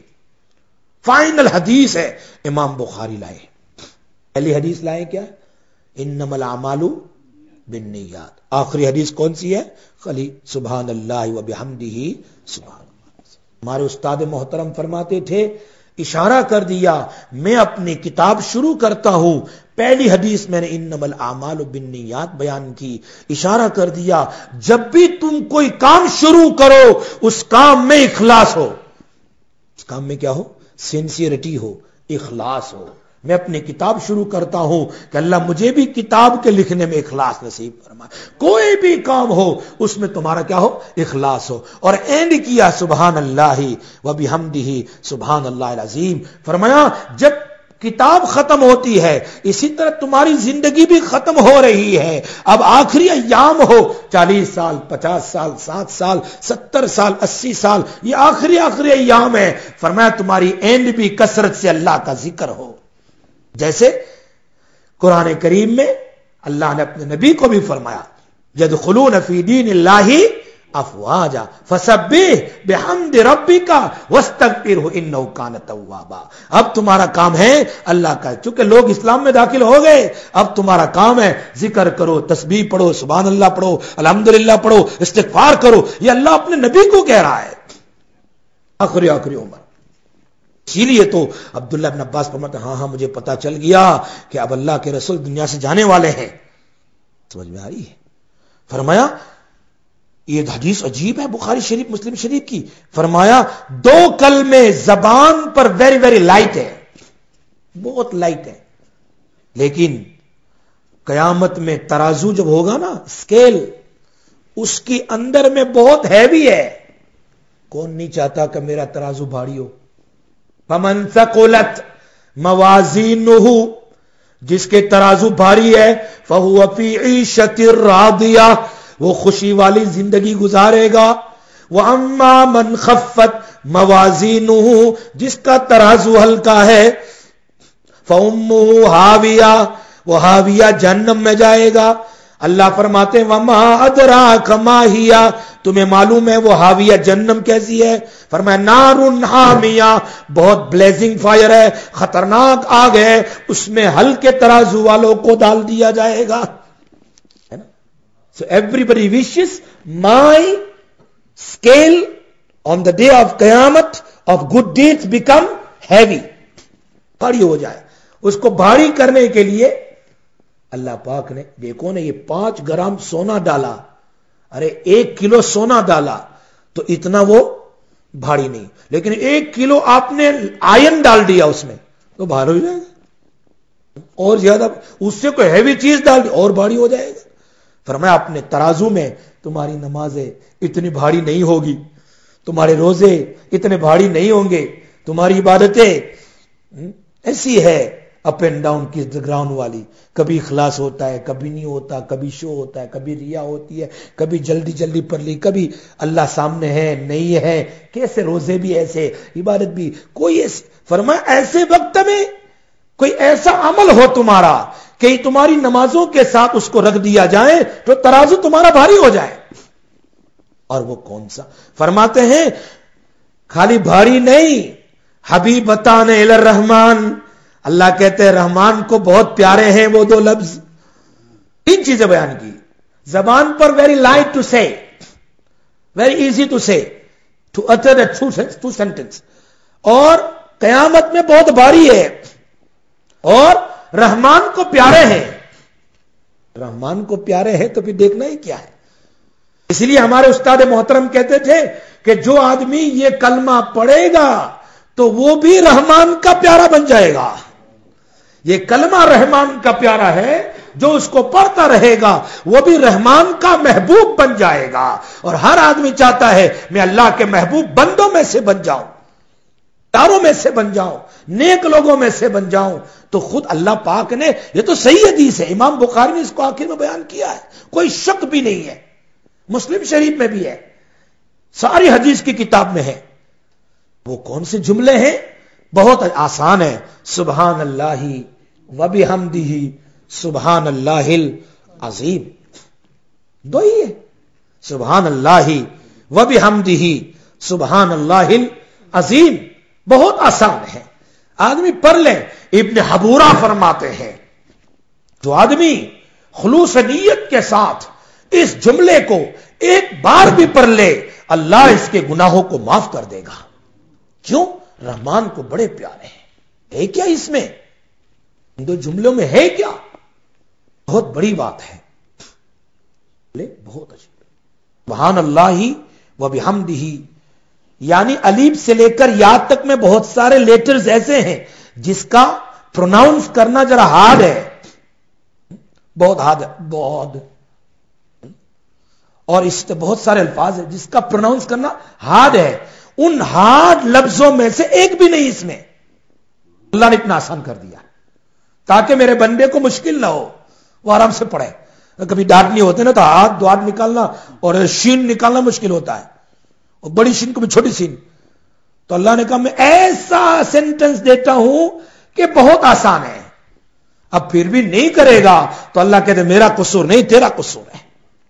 فائنل حدیث ہے امام بخاری لائے۔ پہلی حدیث لائے کیا؟ انما الاعمال بالنیات۔ آخری حدیث کون سی ہے؟ خلی سبحان اللہ و بحمدہ سبحان اللہ۔ ہمارے استاد محترم فرماتے تھے اشارہ کر دیا میں اپنی کتاب شروع کرتا ہوں، پہلی حدیث میں نے انما الاعمال بالنیات بیان کی، اشارہ کر دیا جب بھی تم کوئی کام شروع کرو اس کام میں اخلاص ہو، اس کام میں کیا ہو؟ سینسیئرٹی ہو، اخلاص ہو۔ میں اپنی کتاب شروع کرتا ہوں کہ اللہ مجھے بھی کتاب کے لکھنے میں اخلاص نصیب فرمائے، کوئی بھی کام ہو اس میں تمہارا کیا ہو؟ اخلاص ہو۔ اور اینڈ کیا سبحان اللہ و بحمدہ سبحان اللہ العظیم۔ فرمایا جب کتاب ختم ہوتی ہے اسی طرح تمہاری زندگی بھی ختم ہو رہی ہے، اب آخری ایام ہو، چالیس سال، پچاس سال، سات سال، ستر سال، اسی سال، یہ آخری آخری ایام ہے۔ فرمایا تمہاری اینڈ بھی کثرت سے اللہ کا ذکر ہو۔ جیسے قرآن کریم میں اللہ نے اپنے نبی کو بھی فرمایا یدخلون فی دین اللہ افواجا فسبح بحمد ربک واستغفرہ انہ کان توابا۔ اب تمہارا کام ہے اللہ کا، چونکہ لوگ اسلام میں داخل ہو گئے، اب تمہارا کام ہے ذکر کرو، تسبیح پڑھو، سبحان اللہ پڑھو، الحمدللہ پڑھو، استغفار کرو۔ یہ اللہ اپنے نبی کو کہہ رہا ہے آخری آخری عمر۔ اسی لیے تو عبداللہ بن عباس فرماتے ہیں ہاں ہاں مجھے پتا چل گیا کہ اب اللہ کے رسول دنیا سے جانے والے ہیں۔ سمجھ میں آ رہی ہے؟ فرمایا یہ حدیث عجیب ہے بخاری شریف مسلم شریف کی، فرمایا دو کلمے زبان پر ویری ویری لائٹ ہے، بہت لائٹ ہے، لیکن قیامت میں ترازو جب ہوگا نا اسکیل، اس کے اندر میں بہت ہیوی ہے۔ کون نہیں چاہتا کہ میرا ترازو بھاری ہو؟ فمن ثقلت موازینہ، جس کے ترازو بھاری ہے، فہو فی عیشۃ راضیہ، وہ خوشی والی زندگی گزارے گا. وَأَمَّا مَنْ خَفَّتْ مَوَازِينُهُ، جس کا ترازو ہلکا ہے، فَأُمُّهُ ہاویہ، وہ ہاویہ جہنم میں جائے گا. اللہ فرماتے ہیں وَمَا أَدْرَاكَ مَا هِيَ، تمہیں معلوم ہے وہ ہاویہ جہنم کیسی ہے؟ فرمایا نارٌ حامیہ، بہت بلیزنگ فائر ہے، خطرناک آگ ہے، اس میں ہلکے ترازو والوں کو ڈال دیا جائے گا. So everybody wishes my scale on the day of Qiyamah of good deeds become heavy، بھاری ہو جائے. اس کو بھاری کرنے کے لیے اللہ پاک نے دیکھو نا، یہ پانچ گرام سونا ڈالا، ارے ایک کلو سونا ڈالا تو اتنا وہ بھاری نہیں، لیکن ایک کلو آپ نے آئرن ڈال دیا اس میں تو بھاری ہو جائے گا، اور زیادہ اس سے کوئی ہیوی چیز ڈال دی اور بھاری ہو جائے گا. فرمایا اپنے ترازو میں تمہاری نمازیں اتنی بھاری نہیں ہوگی، تمہارے روزے اتنے بھاری نہیں ہوں گے، تمہاری عبادتیں ایسی ہے اپ اینڈ ڈاؤن کی گراؤنڈ والی، کبھی اخلاص ہوتا ہے، کبھی نہیں ہوتا، کبھی شو ہوتا ہے، کبھی ریا ہوتی ہے، کبھی جلدی جلدی پڑھ لی، کبھی اللہ سامنے ہے نہیں ہے. کیسے روزے بھی ایسے، عبادت بھی کوئی ایسے. فرمایا ایسے وقت میں کوئی ایسا عمل ہو تمہارا کہ تمہاری نمازوں کے ساتھ اس کو رکھ دیا جائے تو ترازو تمہارا بھاری ہو جائے. اور وہ کون سا؟ فرماتے ہیں خالی بھاری نہیں، حبیبتان الی الرحمن، اللہ کہتے ہیں رحمان کو بہت پیارے ہیں وہ دو لفظ. تین چیزیں بیان کی زبان پر، very light to say, very easy to say, to utter a true sentence, اور قیامت میں بہت بھاری ہے، اور رحمان کو پیارے ہیں. رحمان کو پیارے ہیں تو پھر دیکھنا ہی کیا ہے. اس لیے ہمارے استاد محترم کہتے تھے کہ جو آدمی یہ کلمہ پڑھے گا تو وہ بھی رحمان کا پیارا بن جائے گا. یہ کلمہ رحمان کا پیارا ہے، جو اس کو پڑھتا رہے گا وہ بھی رحمان کا محبوب بن جائے گا. اور ہر آدمی چاہتا ہے میں اللہ کے محبوب بندوں میں سے بن جاؤں، پیاروں میں سے بن جاؤں، نیک لوگوں میں سے بن جاؤں. تو خود اللہ پاک نے، یہ تو صحیح حدیث ہے، امام بخاری نے اس کو آخر میں بیان کیا ہے، کوئی شک بھی نہیں ہے، مسلم شریف میں بھی ہے، ساری حدیث کی کتاب میں ہے. وہ کون سے جملے ہیں؟ بہت آسان ہے. سبحان اللہ و بحمدہ سبحان اللہ العظیم، دو ہی ہے، سبحان اللہ و بحمدہ سبحان اللہ العظیم. بہت آسان ہے، آدمی پڑھ لے. ابن حبورہ فرماتے ہیں جو آدمی خلوص نیت کے ساتھ اس جملے کو ایک بار بھی پڑھ لے اللہ اس کے گناہوں کو معاف کر دے گا. کیوں؟ رحمان کو بڑے پیارے ہیں. ہے کیا اس میں؟ ان دو جملوں میں ہے کیا؟ بہت بڑی بات ہے، بہت اچھی. سبحان اللہ و بحمدہ، یعنی الف سے لے کر یا تک میں بہت سارے لیٹرز ایسے ہیں جس کا پروناؤنس کرنا ذرا ہارڈ ہے، بہت ہارڈ ہے، بہت. اور اس سے بہت سارے الفاظ ہیں جس کا پروناؤنس کرنا ہارڈ ہے. ان ہارڈ لفظوں میں سے ایک بھی نہیں اس میں. اللہ نے اتنا آسان کر دیا تاکہ میرے بندے کو مشکل نہ ہو، وہ آرام سے پڑھے. کبھی ڈانٹنی ہوتے نا تو ہاتھ دو ہاتھ نکالنا اور شین نکالنا مشکل ہوتا ہے، اور بڑی شین کو بھی چھوٹی شین. تو اللہ نے کہا میں ایسا سینٹنس دیتا ہوں کہ بہت آسان ہے. اب پھر بھی نہیں کرے گا تو اللہ کہتے میرا قصور نہیں، تیرا قصور ہے.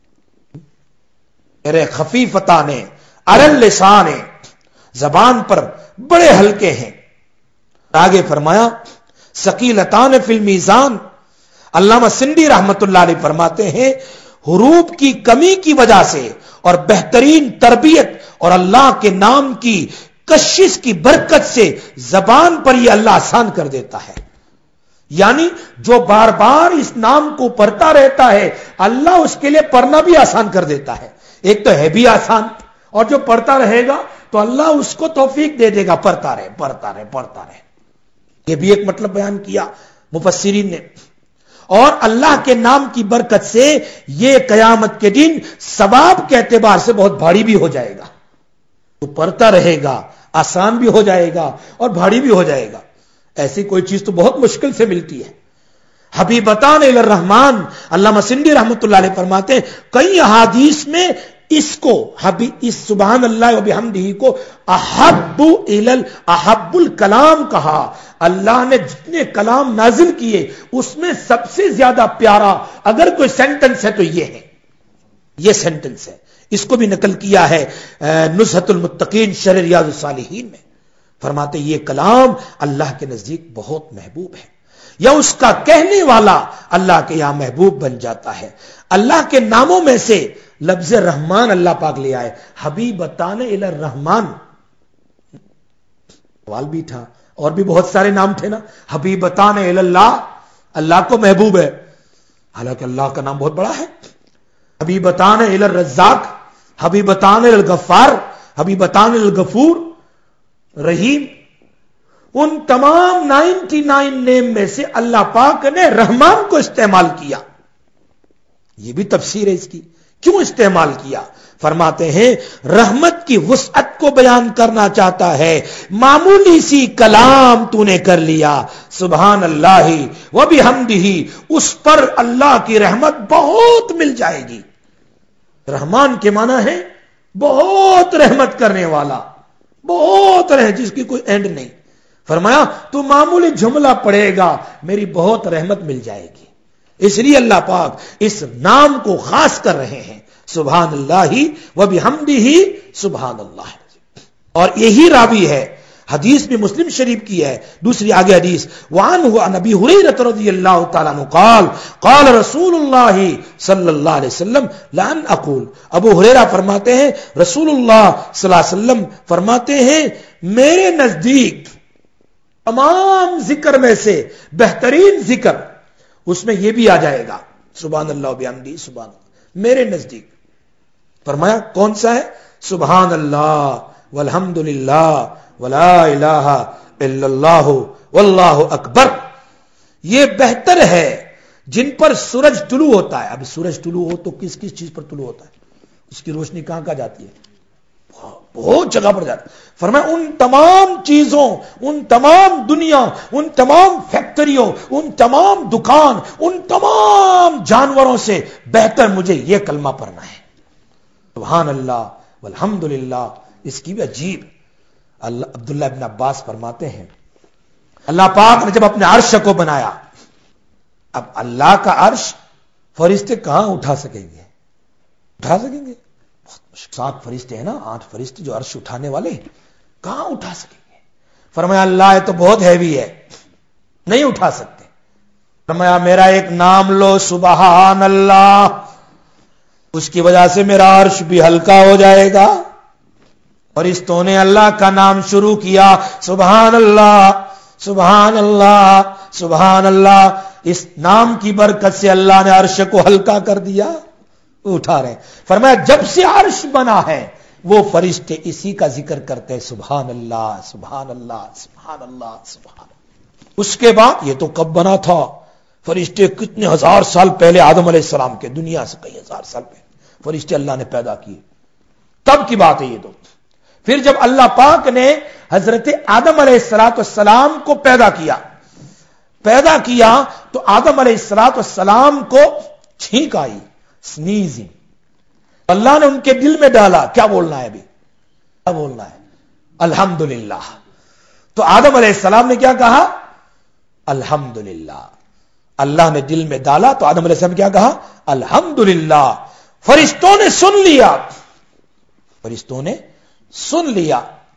میرے خفیفتان ارل لسان، زبان پر بڑے ہلکے ہیں. آگے فرمایا ثقیلتان فی المیزان. علامہ سندھی رحمت اللہ علیہ فرماتے ہیں حروف کی کمی کی وجہ سے اور بہترین تربیت اور اللہ کے نام کی کشش کی برکت سے زبان پر یہ اللہ آسان کر دیتا ہے. یعنی جو بار بار اس نام کو پڑھتا رہتا ہے اللہ اس کے لیے پڑھنا بھی آسان کر دیتا ہے. ایک تو ہے بھی آسان، اور جو پڑھتا رہے گا تو اللہ اس کو توفیق دے دے گا، پڑھتا رہے پڑھتا رہے پڑھتا رہے. یہ بھی ایک مطلب بیان کیا مفسرین نے. اور اللہ کے نام کی برکت سے یہ قیامت کے دن ثواب کے اعتبار سے بہت بھاری بھی ہو جائے گا. تو پڑھتا رہے گا آسان بھی ہو جائے گا اور بھاری بھی ہو جائے گا. ایسی کوئی چیز تو بہت مشکل سے ملتی ہے. حبیبتان الی الرحمن. علامہ سندھی رحمۃ اللہ علیہ فرماتے ہیں کئی احادیث میں اس کو اس سبحان اللہ و بحمدہ کو احب الی احب الکلام کہا. اللہ نے جتنے کلام نازل کیے اس میں سب سے زیادہ پیارا اگر کوئی سینٹنس ہے تو یہ ہے، یہ سینٹنس ہے. اس کو بھی نقل کیا ہے نزہۃ المتقین شرح ریاض الصالحین میں. فرماتے یہ کلام اللہ کے نزدیک بہت محبوب ہے، یا اس کا کہنے والا اللہ کے یہاں محبوب بن جاتا ہے. اللہ کے ناموں میں سے لفظ رحمان اللہ پاک لے آئے، حبیبتان الی الرحمن. سوال بھی تھا، اور بھی بہت سارے نام تھے نا. حبیبتان الی اللہ، اللہ کو محبوب ہے، حالانکہ اللہ کا نام بہت بڑا ہے. حبیبتان الی الرزاق، حبیبتان الی الغفار، حبیبتان الی الغفور رحیم. ان تمام نائنٹی نائن نیم میں سے اللہ پاک نے رحمان کو استعمال کیا. یہ بھی تفسیر ہے اس کی، کیوں استعمال کیا؟ فرماتے ہیں رحمت کی وسعت کو بیان کرنا چاہتا ہے. معمولی سی کلام تو نے کر لیا سبحان اللہ و بحمدہ، اس پر اللہ کی رحمت بہت مل جائے گی. رحمان کے معنی ہے بہت رحمت کرنے والا، بہت رہ جس کی کوئی اینڈ نہیں. فرمایا تو معمولی جملہ پڑھے گا میری بہت رحمت مل جائے گی. اس لیے اللہ پاک اس نام کو خاص کر رہے ہیں سبحان اللہ و بحمدہ سبحان اللہ. اور یہی راوی ہے، حدیث بھی مسلم شریف کی ہے. دوسری آگے حدیث وعنہ عن ابی ہریرہ رضی اللہ تعالی عنہ قال قال رسول اللہ صلی اللہ علیہ وسلم لن اقول. ابو ہریرہ فرماتے ہیں رسول اللہ صلی اللہ علیہ وسلم فرماتے ہیں میرے نزدیک تمام ذکر میں سے بہترین ذکر اس میں یہ بھی آ جائے گا سبحان اللہ و بحمدہ سبحان اللہ. میرے نزدیک فرمایا کون سا ہے؟ سبحان اللہ والحمد للہ ولا الہ الا اللہ واللہ اکبر. یہ بہتر ہے جن پر سورج طلوع ہوتا ہے. اب سورج طلوع ہو تو کس کس چیز پر طلوع ہوتا ہے؟ اس کی روشنی کہاں کہاں جاتی ہے؟ بہت جگہ پر جاتا ہے. فرمایا ان تمام چیزوں، ان تمام دنیا، ان تمام فیکٹریوں، ان تمام دکان، ان تمام جانوروں سے بہتر مجھے یہ کلمہ پڑھنا ہے سبحان اللہ والحمد للہ. اس کی بھی عجیب اللہ عبداللہ ابن عباس فرماتے ہیں اللہ پاک نے جب اپنے عرش کو بنایا، اب اللہ کا عرش فرشتے کہاں اٹھا سکیں گے؟ اٹھا سکیں گے؟ سات فرشتے ہیں نا، آٹھ فرشتے جو عرش اٹھانے والے کہاں اٹھا سکیں گے؟ فرمایا اللہ یہ تو بہت ہیوی ہے، نہیں اٹھا سکتے. فرمایا میرا ایک نام لو سبحان اللہ، اس کی وجہ سے میرا عرش بھی ہلکا ہو جائے گا. اور اس تو نے اللہ کا نام شروع کیا سبحان اللہ سبحان اللہ سبحان اللہ. اس نام کی برکت سے اللہ نے عرش کو ہلکا کر دیا، اٹھا رہے. فرمایا جب سے عرش بنا ہے وہ فرشتے اسی کا ذکر کرتے ہیں سبحان اللہ سبحان اللہ سبحان اللہ سبحان اللہ. اس کے بعد یہ تو کب بنا تھا؟ فرشتے کتنے ہزار سال پہلے آدم علیہ السلام کے، دنیا سے کئی ہزار سال پہلے فرشتے اللہ نے پیدا کیے، تب کی بات ہے یہ تو. پھر جب اللہ پاک نے حضرت آدم علیہ الصلوۃ والسلام کو پیدا کیا پیدا کیا تو آدم علیہ الصلوۃ والسلام کو چھینک آئی، سنیزنگ. اللہ نے ان کے دل میں ڈالا کیا بولنا ہے ابھی؟ کیا بولنا ہے؟ الحمدللہ. تو آدم علیہ السلام نے کیا کہا؟ الحمدللہ. اللہ نے دل میں ڈالا تو آدم علیہ السلام کیا کہا؟ الحمدللہ. فرشتوں نے سن لیا، فرشتوں نے سن لیا.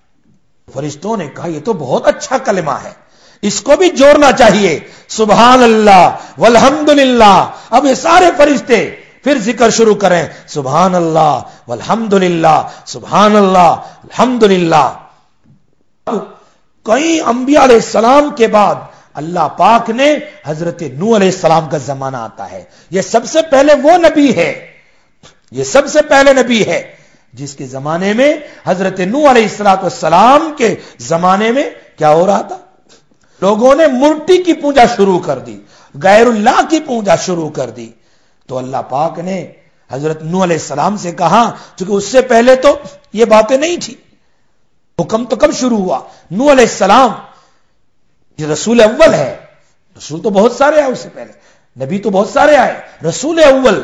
فرشتوں نے کہا یہ تو بہت اچھا کلمہ ہے، اس کو بھی جوڑنا چاہیے سبحان اللہ والحمدللہ. اب یہ سارے فرشتے پھر ذکر شروع کریں سبحان اللہ والحمدللہ سبحان اللہ الحمدللہ. کئی انبیاء علیہ السلام کے بعد اللہ پاک نے حضرت نوح علیہ السلام کا زمانہ آتا ہے. یہ سب سے پہلے وہ نبی ہے، یہ سب سے پہلے نبی ہے جس کے زمانے میں حضرت نوح علیہ الصلوۃ والسلام کے زمانے میں کیا ہو رہا تھا؟ لوگوں نے مورتی کی پوجا شروع کر دی، غیر اللہ کی پوجا شروع کر دی. تو اللہ پاک نے حضرت نوح علیہ السلام سے کہا، چونکہ اس سے پہلے تو یہ باتیں نہیں تھی. حکم تو کب شروع ہوا؟ نوح علیہ السلام یہ رسول اول ہے، رسول تو بہت سارے آئے اس سے پہلے، نبی تو بہت سارے آئے، رسول اول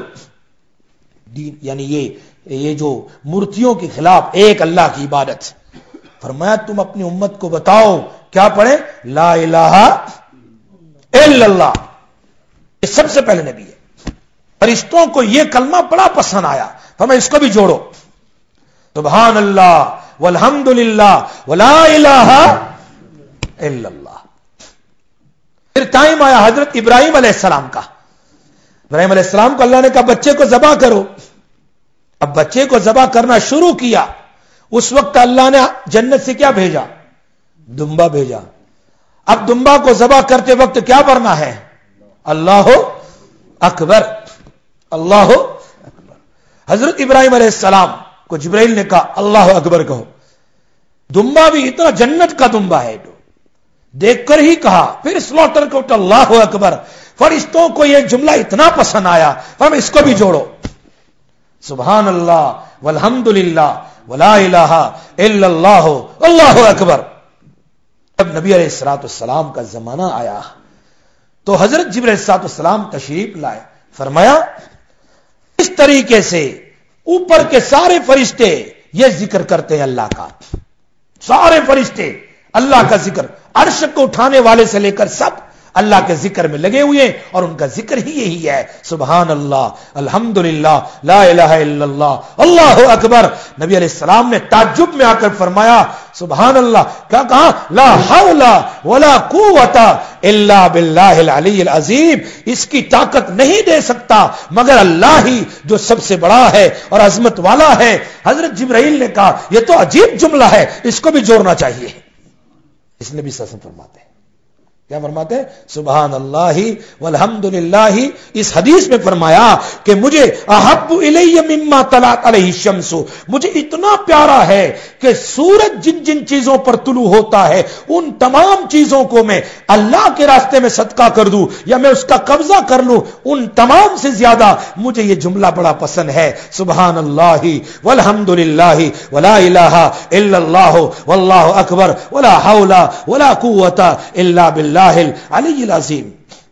دین یعنی یہ یہ جو مورتیوں کے خلاف ایک اللہ کی عبادت. فرمایا تم اپنی امت کو بتاؤ کیا پڑھیں؟ لا الہ الا اللہ. یہ سب سے پہلے نبی ہے. فرشتوں کو یہ کلمہ بڑا پسند آیا، فرمایا اس کو بھی جوڑو، سبحان اللہ والحمد للہ ولا الہ الا اللہ. پھر ٹائم آیا حضرت ابراہیم علیہ السلام کا. ابراہیم علیہ السلام کو اللہ نے کہا بچے کو ذبح کرو. اب بچے کو ذبح کرنا شروع کیا. اس وقت اللہ نے جنت سے کیا بھیجا؟ دمبا بھیجا. اب دمبا کو ذبح کرتے وقت کیا پڑھنا ہے؟ اللہ اکبر، اللہ اکبر. حضرت ابراہیم علیہ السلام کو جبرائیل نے کہا اللہ اکبر کہو. دمبا بھی اتنا جنت کا دمبا ہے، دیکھ کر ہی کہا. پھر سلوٹر کو اٹھا اللہ اکبر. فرشتوں کو یہ جملہ اتنا پسند آیا، ہم اس کو بھی جوڑو، سبحان اللہ والحمد للہ ولا الہ الا اللہ اللہ اکبر. جب نبی علیہ الصلوۃ والسلام کا زمانہ آیا تو حضرت جبرائیل علیہ الصلوۃ والسلام تشریف لائے. فرمایا اس طریقے سے اوپر کے سارے فرشتے یہ ذکر کرتے ہیں اللہ کا، سارے فرشتے اللہ کا ذکر، عرش کو اٹھانے والے سے لے کر سب اللہ کے ذکر میں لگے ہوئے ہیں، اور ان کا ذکر ہی یہی ہے سبحان اللہ الحمدللہ لا الہ الا اللہ اللہ اکبر. نبی علیہ السلام نے تعجب میں آ کر فرمایا سبحان اللہ، کیا کہا؟ لا حول ولا قوت الا باللہ العلی العظیم. اس کی طاقت نہیں دے سکتا مگر اللہ ہی جو سب سے بڑا ہے اور عظمت والا ہے. حضرت جبرائیل نے کہا یہ تو عجیب جملہ ہے، اس کو بھی جوڑنا چاہیے. اس نے بھی سسم فرماتے ہیں، کیا فرماتے ہیں؟ سبحان اللہ والحمد للہ. اس حدیث میں فرمایا کہ مجھے احب الی مما طلعت علیہ الشمس، مجھے اتنا پیارا ہے کہ سورج جن جن چیزوں پر طلوع ہوتا ہے ان تمام چیزوں کو میں اللہ کے راستے میں صدقہ کر دوں یا میں اس کا قبضہ کر لوں، ان تمام سے زیادہ مجھے یہ جملہ بڑا پسند ہے سبحان اللہ والحمد للہ ولا الہ الا اللہ واللہ اکبر ولا حول ولا قوت الا باللہ علی العظیم.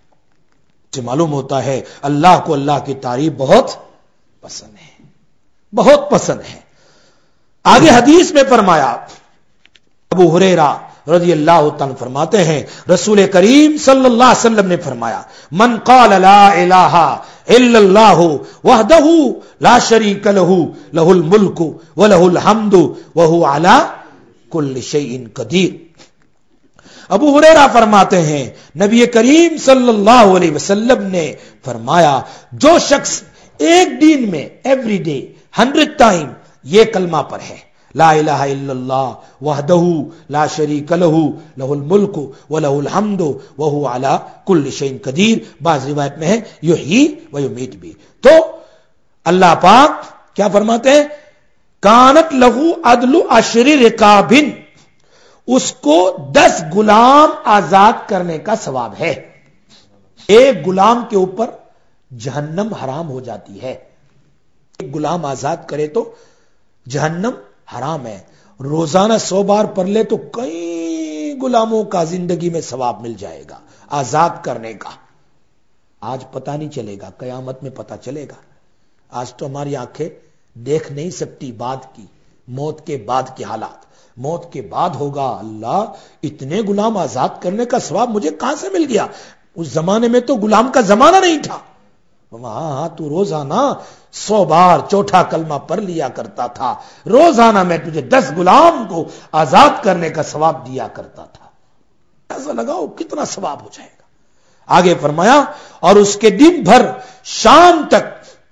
سے معلوم ہوتا ہے اللہ کو اللہ کی تعریف بہت پسند ہے، بہت پسند ہے. آگے حدیث میں فرمایا، ابو ہریرہ رضی اللہ تعالیٰ فرماتے ہیں رسول کریم صلی اللہ علیہ وسلم نے فرمایا من قال لا الہ الا اللہ وحدہ لا شریک لہ لہ الملک ولہ الحمد وہو علی کل شیء قدیر. ابو ہریرہ فرماتے ہیں نبی کریم صلی اللہ علیہ وسلم نے فرمایا جو شخص ایک دن میں ایوری ڈے ہنڈریڈ ٹائم یہ کلمہ پر ہے لا الہ الا اللہ وحدہ لا شریک لہ لہ الملک ولہ الحمد وہو علی کل شیء قدیر. بعض روایت میں ہے یحیی و یمیت بھی. تو اللہ پاک کیا فرماتے ہیں؟ کانت لہ عدل عشر رقاب، اس کو دس غلام آزاد کرنے کا ثواب ہے. ایک غلام کے اوپر جہنم حرام ہو جاتی ہے. ایک غلام آزاد کرے تو جہنم حرام ہے. روزانہ سو بار پڑھ لے تو کئی غلاموں کا زندگی میں ثواب مل جائے گا آزاد کرنے کا. آج پتہ نہیں چلے گا، قیامت میں پتہ چلے گا. آج تو ہماری آنکھیں دیکھ نہیں سکتی بعد کی، موت کے بعد کی حالات. موت کے بعد ہوگا اللہ اتنے غلام آزاد کرنے کا ثواب مجھے کہاں سے مل گیا؟ اس زمانے میں تو غلام کا زمانہ نہیں تھا. ہاں ہاں تو روزانہ سو بار چوٹھا کلمہ پڑھ لیا کرتا تھا، روزانہ میں تجھے دس غلام کو آزاد کرنے کا ثواب دیا کرتا تھا. ایسا لگاؤ کتنا ثواب ہو جائے گا. آگے فرمایا اور اس کے دن بھر شام تک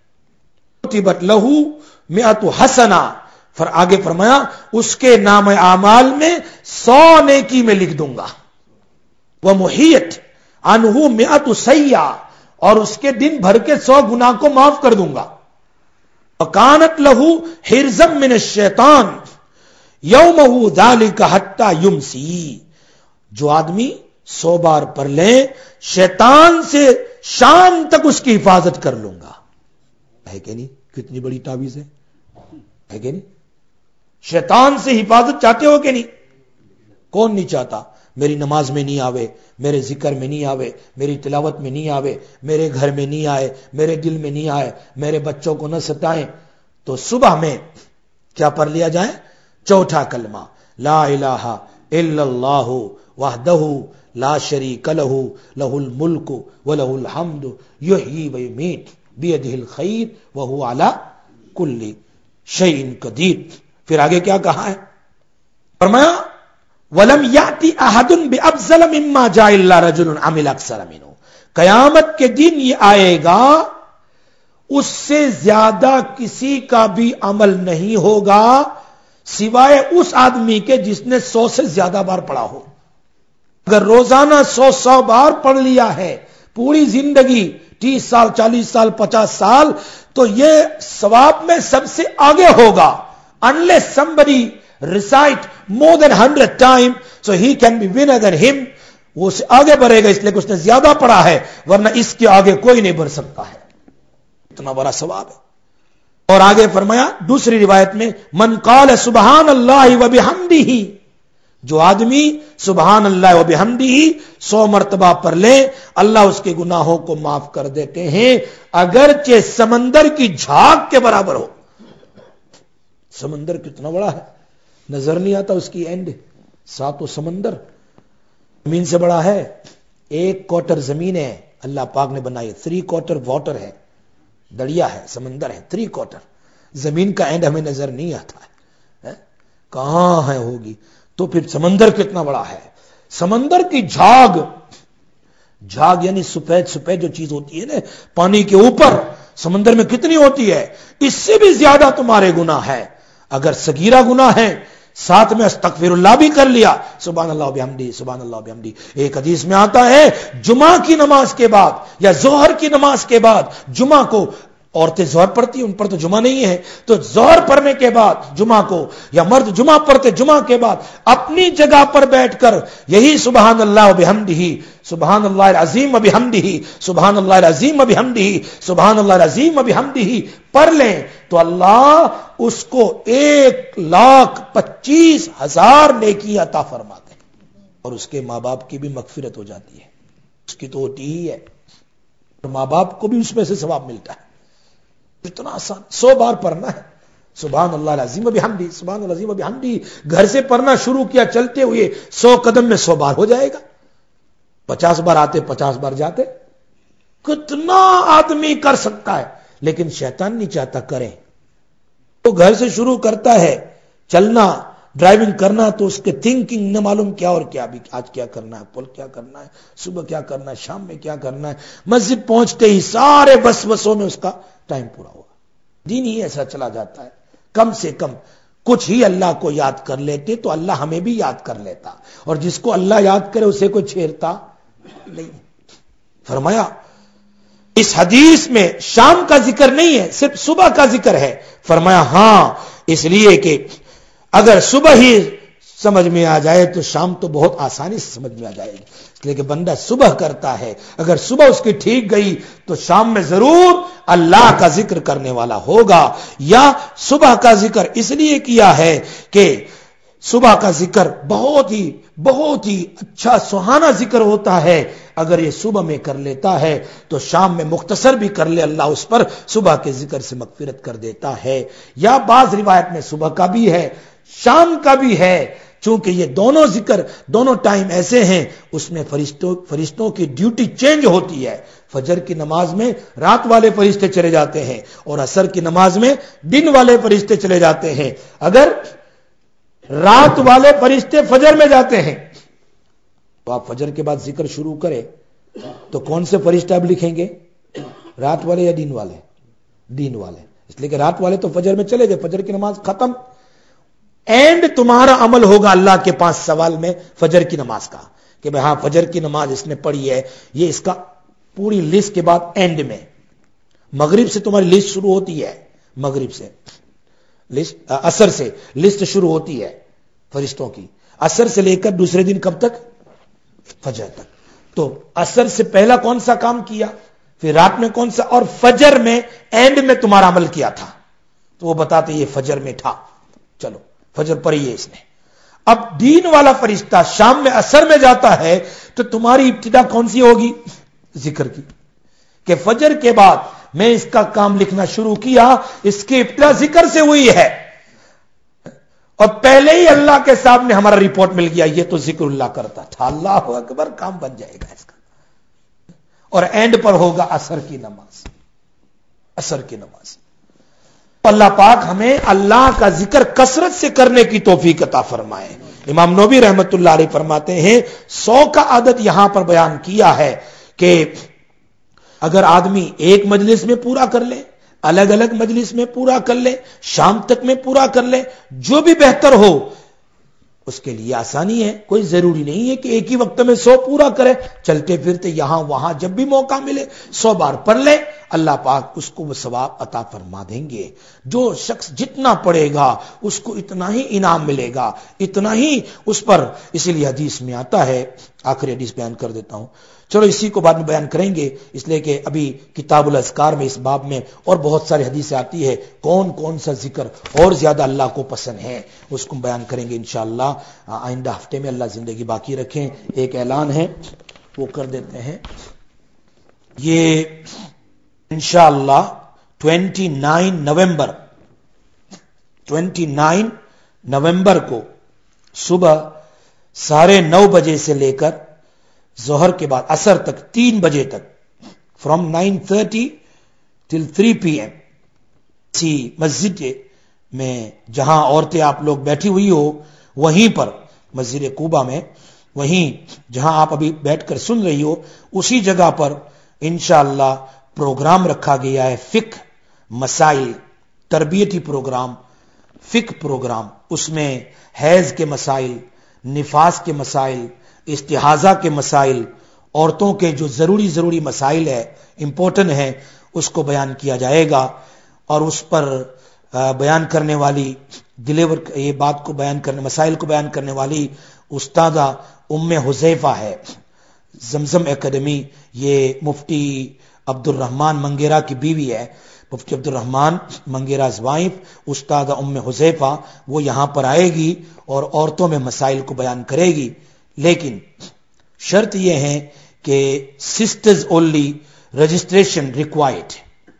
کتبت لہو مئت حسنہ، پھر آگے فرمایا اس کے نام اعمال میں سو نیکی میں لکھ دوں گا. وہ محیط عنہ مئت سیئہ، اور اس کے دن بھر کے سو گناہ کو معاف کر دوں گا. وکانت لہو حرزم من الشیطان یومہ ذالک حتی یمسی، جو آدمی سو بار پڑھ لیں شیطان سے شام تک اس کی حفاظت کر لوں گا. ہے کہ نہیں؟ کتنی بڑی تعویذ ہے، ہے کہ نہیں؟ شیطان سے حفاظت چاہتے ہو کہ نہیں؟ کون نہیں چاہتا؟ میری نماز میں نہیں آوے، میرے ذکر میں نہیں آوے، میری تلاوت میں نہیں آوے، میرے گھر میں نہیں آئے، میرے دل میں نہیں آئے، میرے بچوں کو نہ ستائیں، تو صبح میں کیا پڑھ لیا جائے؟ چوتھا کلمہ، لا الہ الا اللہ وحدہ لا شریک لہ لہ الملک ولہ الحمد یحیی ویمیت بیدہ الخیر وہو علی کل شیء قدیر۔ پھر آگے کیا کہا ہے؟ فرمایا وَلَمْ يَأْتِ أَحَدٌ بِأَفْضَلَ مِمَّا جَاءَ إِلَّا رَجُلٌ عَمِلَ أَكْثَرَ مِنْهُ۔ قیامت کے دن یہ آئے گا اس سے زیادہ کسی کا بھی عمل نہیں ہوگا سوائے اس آدمی کے جس نے سو سے زیادہ بار پڑھا ہو۔ اگر روزانہ سو سو بار پڑھ لیا ہے پوری زندگی، تیس سال، چالیس سال، پچاس سال، تو یہ ثواب میں سب سے آگے ہوگا۔ unless somebody recite more than one hundred times so he can be winner than him، وہ اسے آگے بڑھے گا اس لیے کہ اس نے زیادہ پڑھا ہے، ورنہ اس کے آگے کوئی نہیں بڑھ سکتا ہے۔ اتنا بڑا ثواب ہے۔ اور آگے فرمایا دوسری روایت میں من قال سبحان اللہ وبحمدہ، جو آدمی سبحان اللہ وبحمدہ سو مرتبہ پڑھ لے اللہ اس کے گناہوں کو معاف کر دیتے ہیں، اگرچہ سمندر کی جھاگ کے برابر ہو۔ سمندر کتنا بڑا ہے، نظر نہیں آتا اس کی اینڈ، ساتوں سمندر، زمین سے بڑا ہے۔ ایک کوٹر زمین ہے اللہ پاک نے بنائی، تھری کوٹر واٹر ہے، دریا ہے، سمندر ہے، تھری کوٹر۔ زمین کا اینڈ ہمیں نظر نہیں آتا ہے، کہاں ہے ہوگی، تو پھر سمندر کتنا بڑا ہے۔ سمندر کی جھاگ، جھاگ یعنی سفید سفید جو چیز ہوتی ہے نا پانی کے اوپر، سمندر میں کتنی ہوتی ہے، اس سے بھی زیادہ تمہارے گناہ ہے۔ اگر صغیرہ گناہ ہے ساتھ میں استغفر اللہ بھی کر لیا، سبحان اللہ بحمدہ سبحان اللہ بحمدہ۔ ایک حدیث میں آتا ہے جمعہ کی نماز کے بعد یا ظہر کی نماز کے بعد، جمعہ کو عورتیں ظہر پڑھتی، ان پر تو جمعہ نہیں ہے، تو ظہر پڑھنے کے بعد جمعہ کو، یا مرد جمعہ پڑھتے جمعہ کے بعد، اپنی جگہ پر بیٹھ کر یہی سبحان اللہ وبحمدہ سبحان اللہ العظیم وبحمدہ سبحان اللہ العظیم وبحمدہ سبحان اللہ العظیم وبحمدہ پڑھ لیں تو اللہ اس کو ایک لاکھ پچیس ہزار نیکی عطا فرماتے ہیں، اور اس کے ماں باپ کی بھی مغفرت ہو جاتی ہے، اس کی تو ہوتی ہی ہے، اور ماں باپ کو بھی اس میں سے ثواب ملتا ہے۔ اتنا آسان، سو بار پڑھنا ہے سبحان اللہ العظیم وبحمدہ سبحان اللہ العظیم وبحمدہ۔ گھر سے پڑھنا شروع کیا چلتے ہوئے سو قدم میں سو بار ہو جائے گا، پچاس بار آتے پچاس بار جاتے، کتنا آدمی کر سکتا ہے، لیکن شیطان نہیں چاہتا کریں۔ وہ گھر سے شروع کرتا ہے چلنا، ڈرائیونگ کرنا، تو اس کے تھنکنگ نہ معلوم کیا اور کیا، بھی آج کیا کرنا ہے، کل کیا کرنا ہے، صبح کیا کرنا ہے، شام میں کیا کرنا ہے، مسجد پہنچتے ہی سارے وسوسوں میں اس کا ٹائم پورا ہوا۔ دین ہی ایسا چلا جاتا ہے، کم سے کم کچھ ہی اللہ کو یاد کر لیتے تو اللہ ہمیں بھی یاد کر لیتا، اور جس کو اللہ یاد کرے اسے کوئی چھیڑتا نہیں۔ فرمایا اس حدیث میں شام کا ذکر نہیں ہے، صرف صبح کا ذکر ہے۔ فرمایا ہاں، اس لیے کہ اگر صبح ہی سمجھ میں آ جائے تو شام تو بہت آسانی سے سمجھ میں آ جائے گی، اس لیے کہ بندہ صبح کرتا ہے، اگر صبح اس کی ٹھیک گئی تو شام میں ضرور اللہ کا ذکر کرنے والا ہوگا۔ یا صبح کا ذکر اس لیے کیا ہے کہ صبح کا ذکر بہت ہی بہت ہی اچھا سہانا ذکر ہوتا ہے، اگر یہ صبح میں کر لیتا ہے تو شام میں مختصر بھی کر لے اللہ اس پر صبح کے ذکر سے مغفرت کر دیتا ہے۔ یا بعض روایت میں صبح کا بھی ہے شام کا بھی ہے، چونکہ یہ دونوں ذکر دونوں ٹائم ایسے ہیں اس میں فرشتوں فرشتوں کی ڈیوٹی چینج ہوتی ہے۔ فجر کی نماز میں رات والے فرشتے چلے جاتے ہیں اور عصر کی نماز میں دن والے فرشتے چلے جاتے ہیں۔ اگر رات والے فرشتے فجر میں جاتے ہیں تو آپ فجر کے بعد ذکر شروع کریں تو کون سے فرشتے آپ لکھیں گے، رات والے یا دن والے؟ دن والے، اس لیے کہ رات والے تو فجر میں چلے گئے، فجر کی نماز ختم، اینڈ تمہارا عمل ہوگا اللہ کے پاس سوال میں فجر کی نماز کا، کہ بھئی ہاں فجر کی نماز اس نے پڑھی ہے، یہ اس کا پوری لسٹ کے بعد اینڈ میں مغرب سے تمہاری لسٹ شروع ہوتی ہے، مغرب سے لسٹ عصر سے لسٹ شروع ہوتی ہے فرشتوں کی، عصر سے لے کر دوسرے دن کب تک، فجر تک۔ تو عصر سے پہلا کون سا کام کیا، پھر رات میں کون سا، اور فجر میں اینڈ میں تمہارا عمل کیا تھا، تو وہ بتاتے یہ فجر میں تھا، چلو فجر پڑھی ہے اس نے۔ اب دین والا فرشتہ شام میں عصر میں جاتا ہے تو تمہاری ابتدا کون سی ہوگی؟ ذکر کی، کہ فجر کے بعد میں اس کا کام لکھنا شروع کیا، اس کی ابتدا ذکر سے ہوئی ہے، اور پہلے ہی اللہ کے سامنے ہمارا رپورٹ مل گیا یہ تو ذکر اللہ کرتا تھا، اللہ اکبر، کام بن جائے گا اس کا، اور اینڈ پر ہوگا عصر کی نماز، عصر کی نماز۔ اللہ پاک ہمیں اللہ کا ذکر کثرت سے کرنے کی توفیق عطا فرمائے۔ امام نووی رحمت اللہ علیہ فرماتے ہیں سو کا عدد یہاں پر بیان کیا ہے کہ اگر آدمی ایک مجلس میں پورا کر لے، الگ الگ مجلس میں پورا کر لے، شام تک میں پورا کر لے، جو بھی بہتر ہو اس کے لیے آسانی ہے۔ کوئی ضروری نہیں ہے کہ ایک ہی وقت میں سو پورا کرے، چلتے پھرتے یہاں وہاں جب بھی موقع ملے سو بار پڑھ لے، اللہ پاک اس کو وہ ثواب عطا فرما دیں گے۔ جو شخص جتنا پڑھے گا اس کو اتنا ہی انعام ملے گا، اتنا ہی اس پر، اسی لیے حدیث میں آتا ہے، آخری حدیث بیان کر دیتا ہوں، چلو اسی کو بعد میں بیان کریں گے، اس لیے کہ ابھی کتاب الاذکار میں اس باب میں اور بہت ساری حدیثیں آتی ہے، کون کون سا ذکر اور زیادہ اللہ کو پسند ہے اس کو بیان کریں گے انشاءاللہ آئندہ ہفتے میں، اللہ زندگی باقی رکھیں۔ ایک اعلان ہے وہ کر دیتے ہیں، یہ انشاءاللہ twenty nine November twenty nine November کو صبح ساڑھے نو بجے سے لے کر ظہر کے بعد عصر تک تین بجے تک، from nine thirty till three P M, اسی مسجد میں جہاں عورتیں آپ لوگ بیٹھی ہوئی ہو وہیں پر، مسجد قباء میں، وہیں جہاں آپ ابھی بیٹھ کر سن رہی ہو اسی جگہ پر انشاءاللہ پروگرام رکھا گیا ہے، فقہ مسائل، تربیتی پروگرام، فقہ پروگرام، اس میں حیض کے مسائل، نفاس کے مسائل، استحاضہ کے مسائل، عورتوں کے جو ضروری ضروری مسائل ہے، امپورٹنٹ ہیں، اس کو بیان کیا جائے گا، اور اس پر بیان کرنے والی ڈلیور یہ بات کو بیان کرنے مسائل کو بیان کرنے والی استادہ ام حذیفہ ہے، زمزم اکیڈمی، یہ مفتی عبد الرحمان منگیرا کی بیوی ہے، مفتی عبد الرحمان منگیراز وائف استادہ ام حذیفہ، وہ یہاں پر آئے گی اور عورتوں میں مسائل کو بیان کرے گی، لیکن شرط یہ ہے کہ sisters only registration required,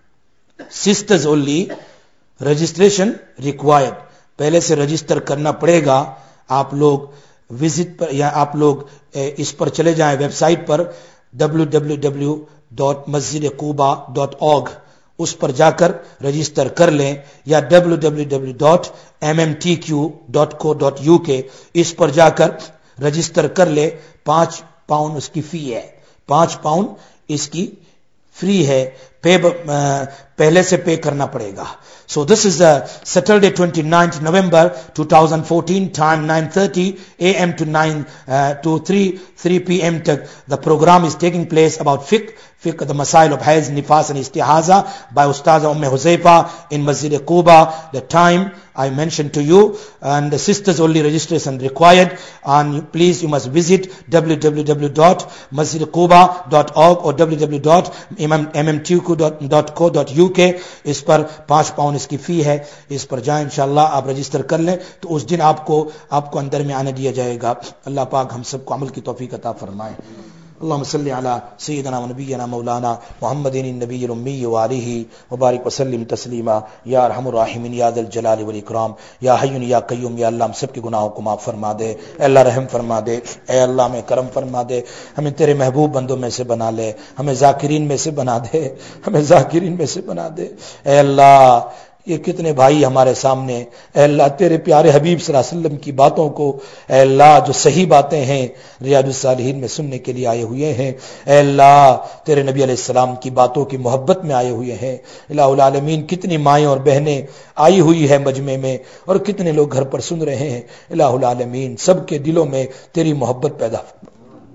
sisters only registration required, پہلے سے رجسٹر کرنا پڑے گا۔ آپ لوگ وزٹ پر یا آپ لوگ اس پر چلے جائیں ویب سائٹ پر W W W dot Masjid Quba dot org, اس پر جا کر رجسٹر کر لیں، یا W W W dot M M T Q dot co dot U K, اس پر جا کر رجسٹر کر لے۔ پانچ پاؤنڈ اس کی فی ہے، پانچ پاؤنڈ اس کی فری ہے، پے پہلے سے پے کرنا پڑے گا۔ So this is the Saturday twenty-ninth November twenty fourteen, time nine thirty a m to nine uh, to three p m tak. The program is taking place about fiqh, fiqh the masail of haiz, nifas and istihaza by Ustaza Umm Huzaifa in Masjid Quba. The time I mentioned to you, and the sisters only registration required, and please you must visit w w w dot masjid quba dot org or w w w dot m m t q dot co dot u k۔ اس پر پانچ pound اس کی فی ہے، اس پر جائیں انشاءاللہ، آپ register کر لیں تو اس دن آپ کو آپ کو اندر میں آنے دیا جائے گا۔ اللہ پاک ہم سب کو عمل کی توفیق عطا فرمائے۔ اللهم صل على سيدنا ونبينا مولانا محمد النبي الأمي وآله وبارك وسلم تسليما يا ارحم الراحمين يا ذا الجلال والإكرام يا حي يا قيوم۔ یا اللہ ہم سب کے گناہوں کو معاف فرما دے، اے اللہ رحم فرما دے، اے اللہ ہمیں کرم فرما دے، ہمیں تیرے محبوب بندوں میں سے بنا لے، ہمیں ذاکرین میں سے بنا دے، ہمیں ذاکرین میں سے بنا دے۔ اے اللہ یہ کتنے بھائی ہمارے سامنے، اے اللہ تیرے پیارے حبیب صلی اللہ علیہ وسلم کی باتوں کو، اے اللہ جو صحیح باتیں ہیں ریاض الصالحین میں سننے کے لیے آئے ہوئے ہیں، اے اللہ تیرے نبی علیہ السلام کی باتوں کی محبت میں آئے ہوئے ہیں۔ الہ العالمین کتنی مائیں اور بہنیں آئی ہوئی ہیں مجمع میں، اور کتنے لوگ گھر پر سن رہے ہیں، الہ العالمین سب کے دلوں میں تیری محبت پیدا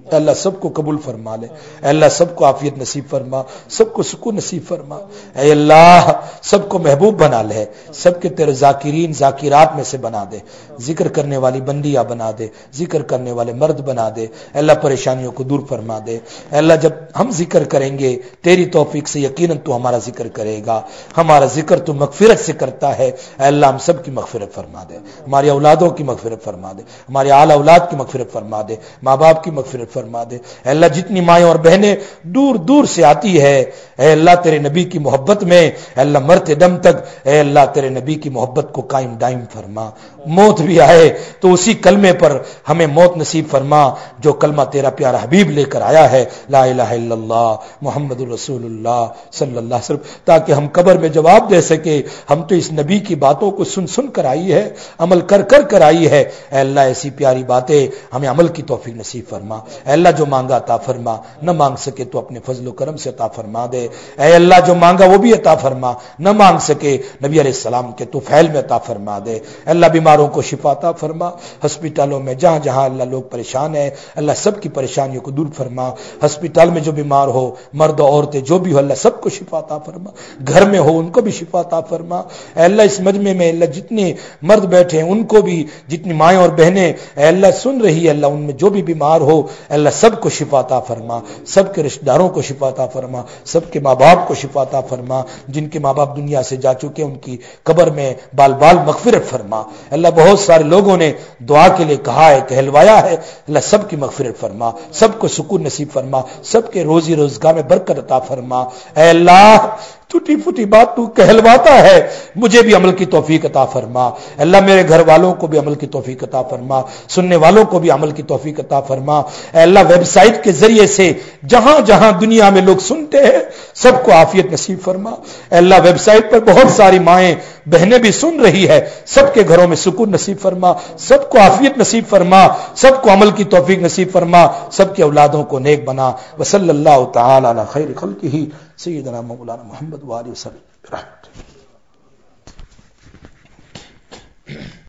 اے اللہ سب کو قبول فرما لے، اے اللہ سب کو عافیت نصیب فرما، سب کو سکون نصیب فرما، اے اللہ سب کو محبوب بنا لے، سب کے تیرے ذاکرین ذاکرات میں سے بنا دے، ذکر کرنے والی بندیاں بنا دے، ذکر کرنے والے مرد بنا دے، اے اللہ پریشانیوں کو دور فرما دے، اے اللہ جب ہم ذکر کریں گے تیری توفیق سے یقیناً تو ہمارا ذکر کرے گا، ہمارا ذکر تو مغفرت سے کرتا ہے، اے اللہ ہم سب کی مغفرت فرما دے، ہماری اولادوں کی مغفرت فرما دے، ہمارے آل اولاد کی مغفرت فرما دے، ماں باپ کی مغفرت فرما دے، اے اللہ جتنی مائیں اور بہنیں دور دور سے آتی ہے اے اللہ تیرے نبی کی محبت میں، اے اللہ مرتے دم تک اے اللہ تیرے نبی کی محبت کو قائم دائم فرما، موت بھی آئے تو اسی کلمے پر ہمیں موت نصیب فرما جو کلمہ تیرا پیارا حبیب لے کر آیا ہے، لا الہ الا اللہ محمد الرسول اللہ صلی اللہ علیہ وسلم، تاکہ ہم قبر میں جواب دے سکے ہم تو اس نبی کی باتوں کو سن سن کر آئی ہے، عمل کر کر کر آئی ہے، اے اللہ ایسی پیاری باتیں ہمیں عمل کی توفیق نصیب فرما، اے اللہ جو مانگا عطا فرما، نہ مانگ سکے تو اپنے فضل و کرم سے عطا فرما دے، اے اللہ جو مانگا وہ بھی عطا فرما، نہ مانگ سکے نبی علیہ السلام کے تو فعل میں عطا فرما دے، اے اللہ بیماروں کو شفا عطا فرما، ہسپتالوں میں جہاں جہاں اللہ لوگ پریشان ہیں اللہ سب کی پریشانیوں کو دور فرما، ہسپتال میں جو بیمار ہو مرد و عورتیں جو بھی ہو اللہ سب کو شفا عطا فرما، گھر میں ہو ان کو بھی شفا عطا فرما، اے اللہ اس مجمع میں اللہ جتنے مرد بیٹھے ہیں ان کو بھی، جتنی مائیں اور بہنیں اے اللہ سن رہی ہے اللہ ان میں جو بھی بیمار ہو اے اللہ سب کو شفا عطا فرما، سب کے رشتہ داروں کو شفا عطا فرما، سب کے ماں باپ کو شفا عطا فرما، جن کے ماں باپ دنیا سے جا چکے ان کی قبر میں بال بال مغفرت فرما، اللہ بہت سارے لوگوں نے دعا کے لیے کہا ہے کہلوایا ہے اللہ سب کی مغفرت فرما، سب کو سکون نصیب فرما، سب کے روزی روزگار میں برکت عطا فرما، اے اللہ ٹوٹی پھوٹی بات تو کہلواتا ہے مجھے بھی عمل کی توفیق عطا فرما، اللہ میرے گھر والوں کو بھی عمل کی توفیق عطا فرما، سننے والوں کو بھی عمل کی توفیق عطا فرما، اے اللہ ویب سائٹ کے ذریعے سے جہاں جہاں دنیا میں لوگ سنتے ہیں سب کو عافیت نصیب فرما، اے اللہ ویب سائٹ پر بہت ساری مائیں بہنیں بھی سن رہی ہے سب کے گھروں میں سکون نصیب فرما، سب کو عافیت نصیب فرما، سب کو عمل کی توفیق نصیب فرما، سب کے اولادوں کو نیک بنا، وصلی اللہ تعالی علی خیر خلقہ سیدنا مولانا محمد وآلہ وسلم۔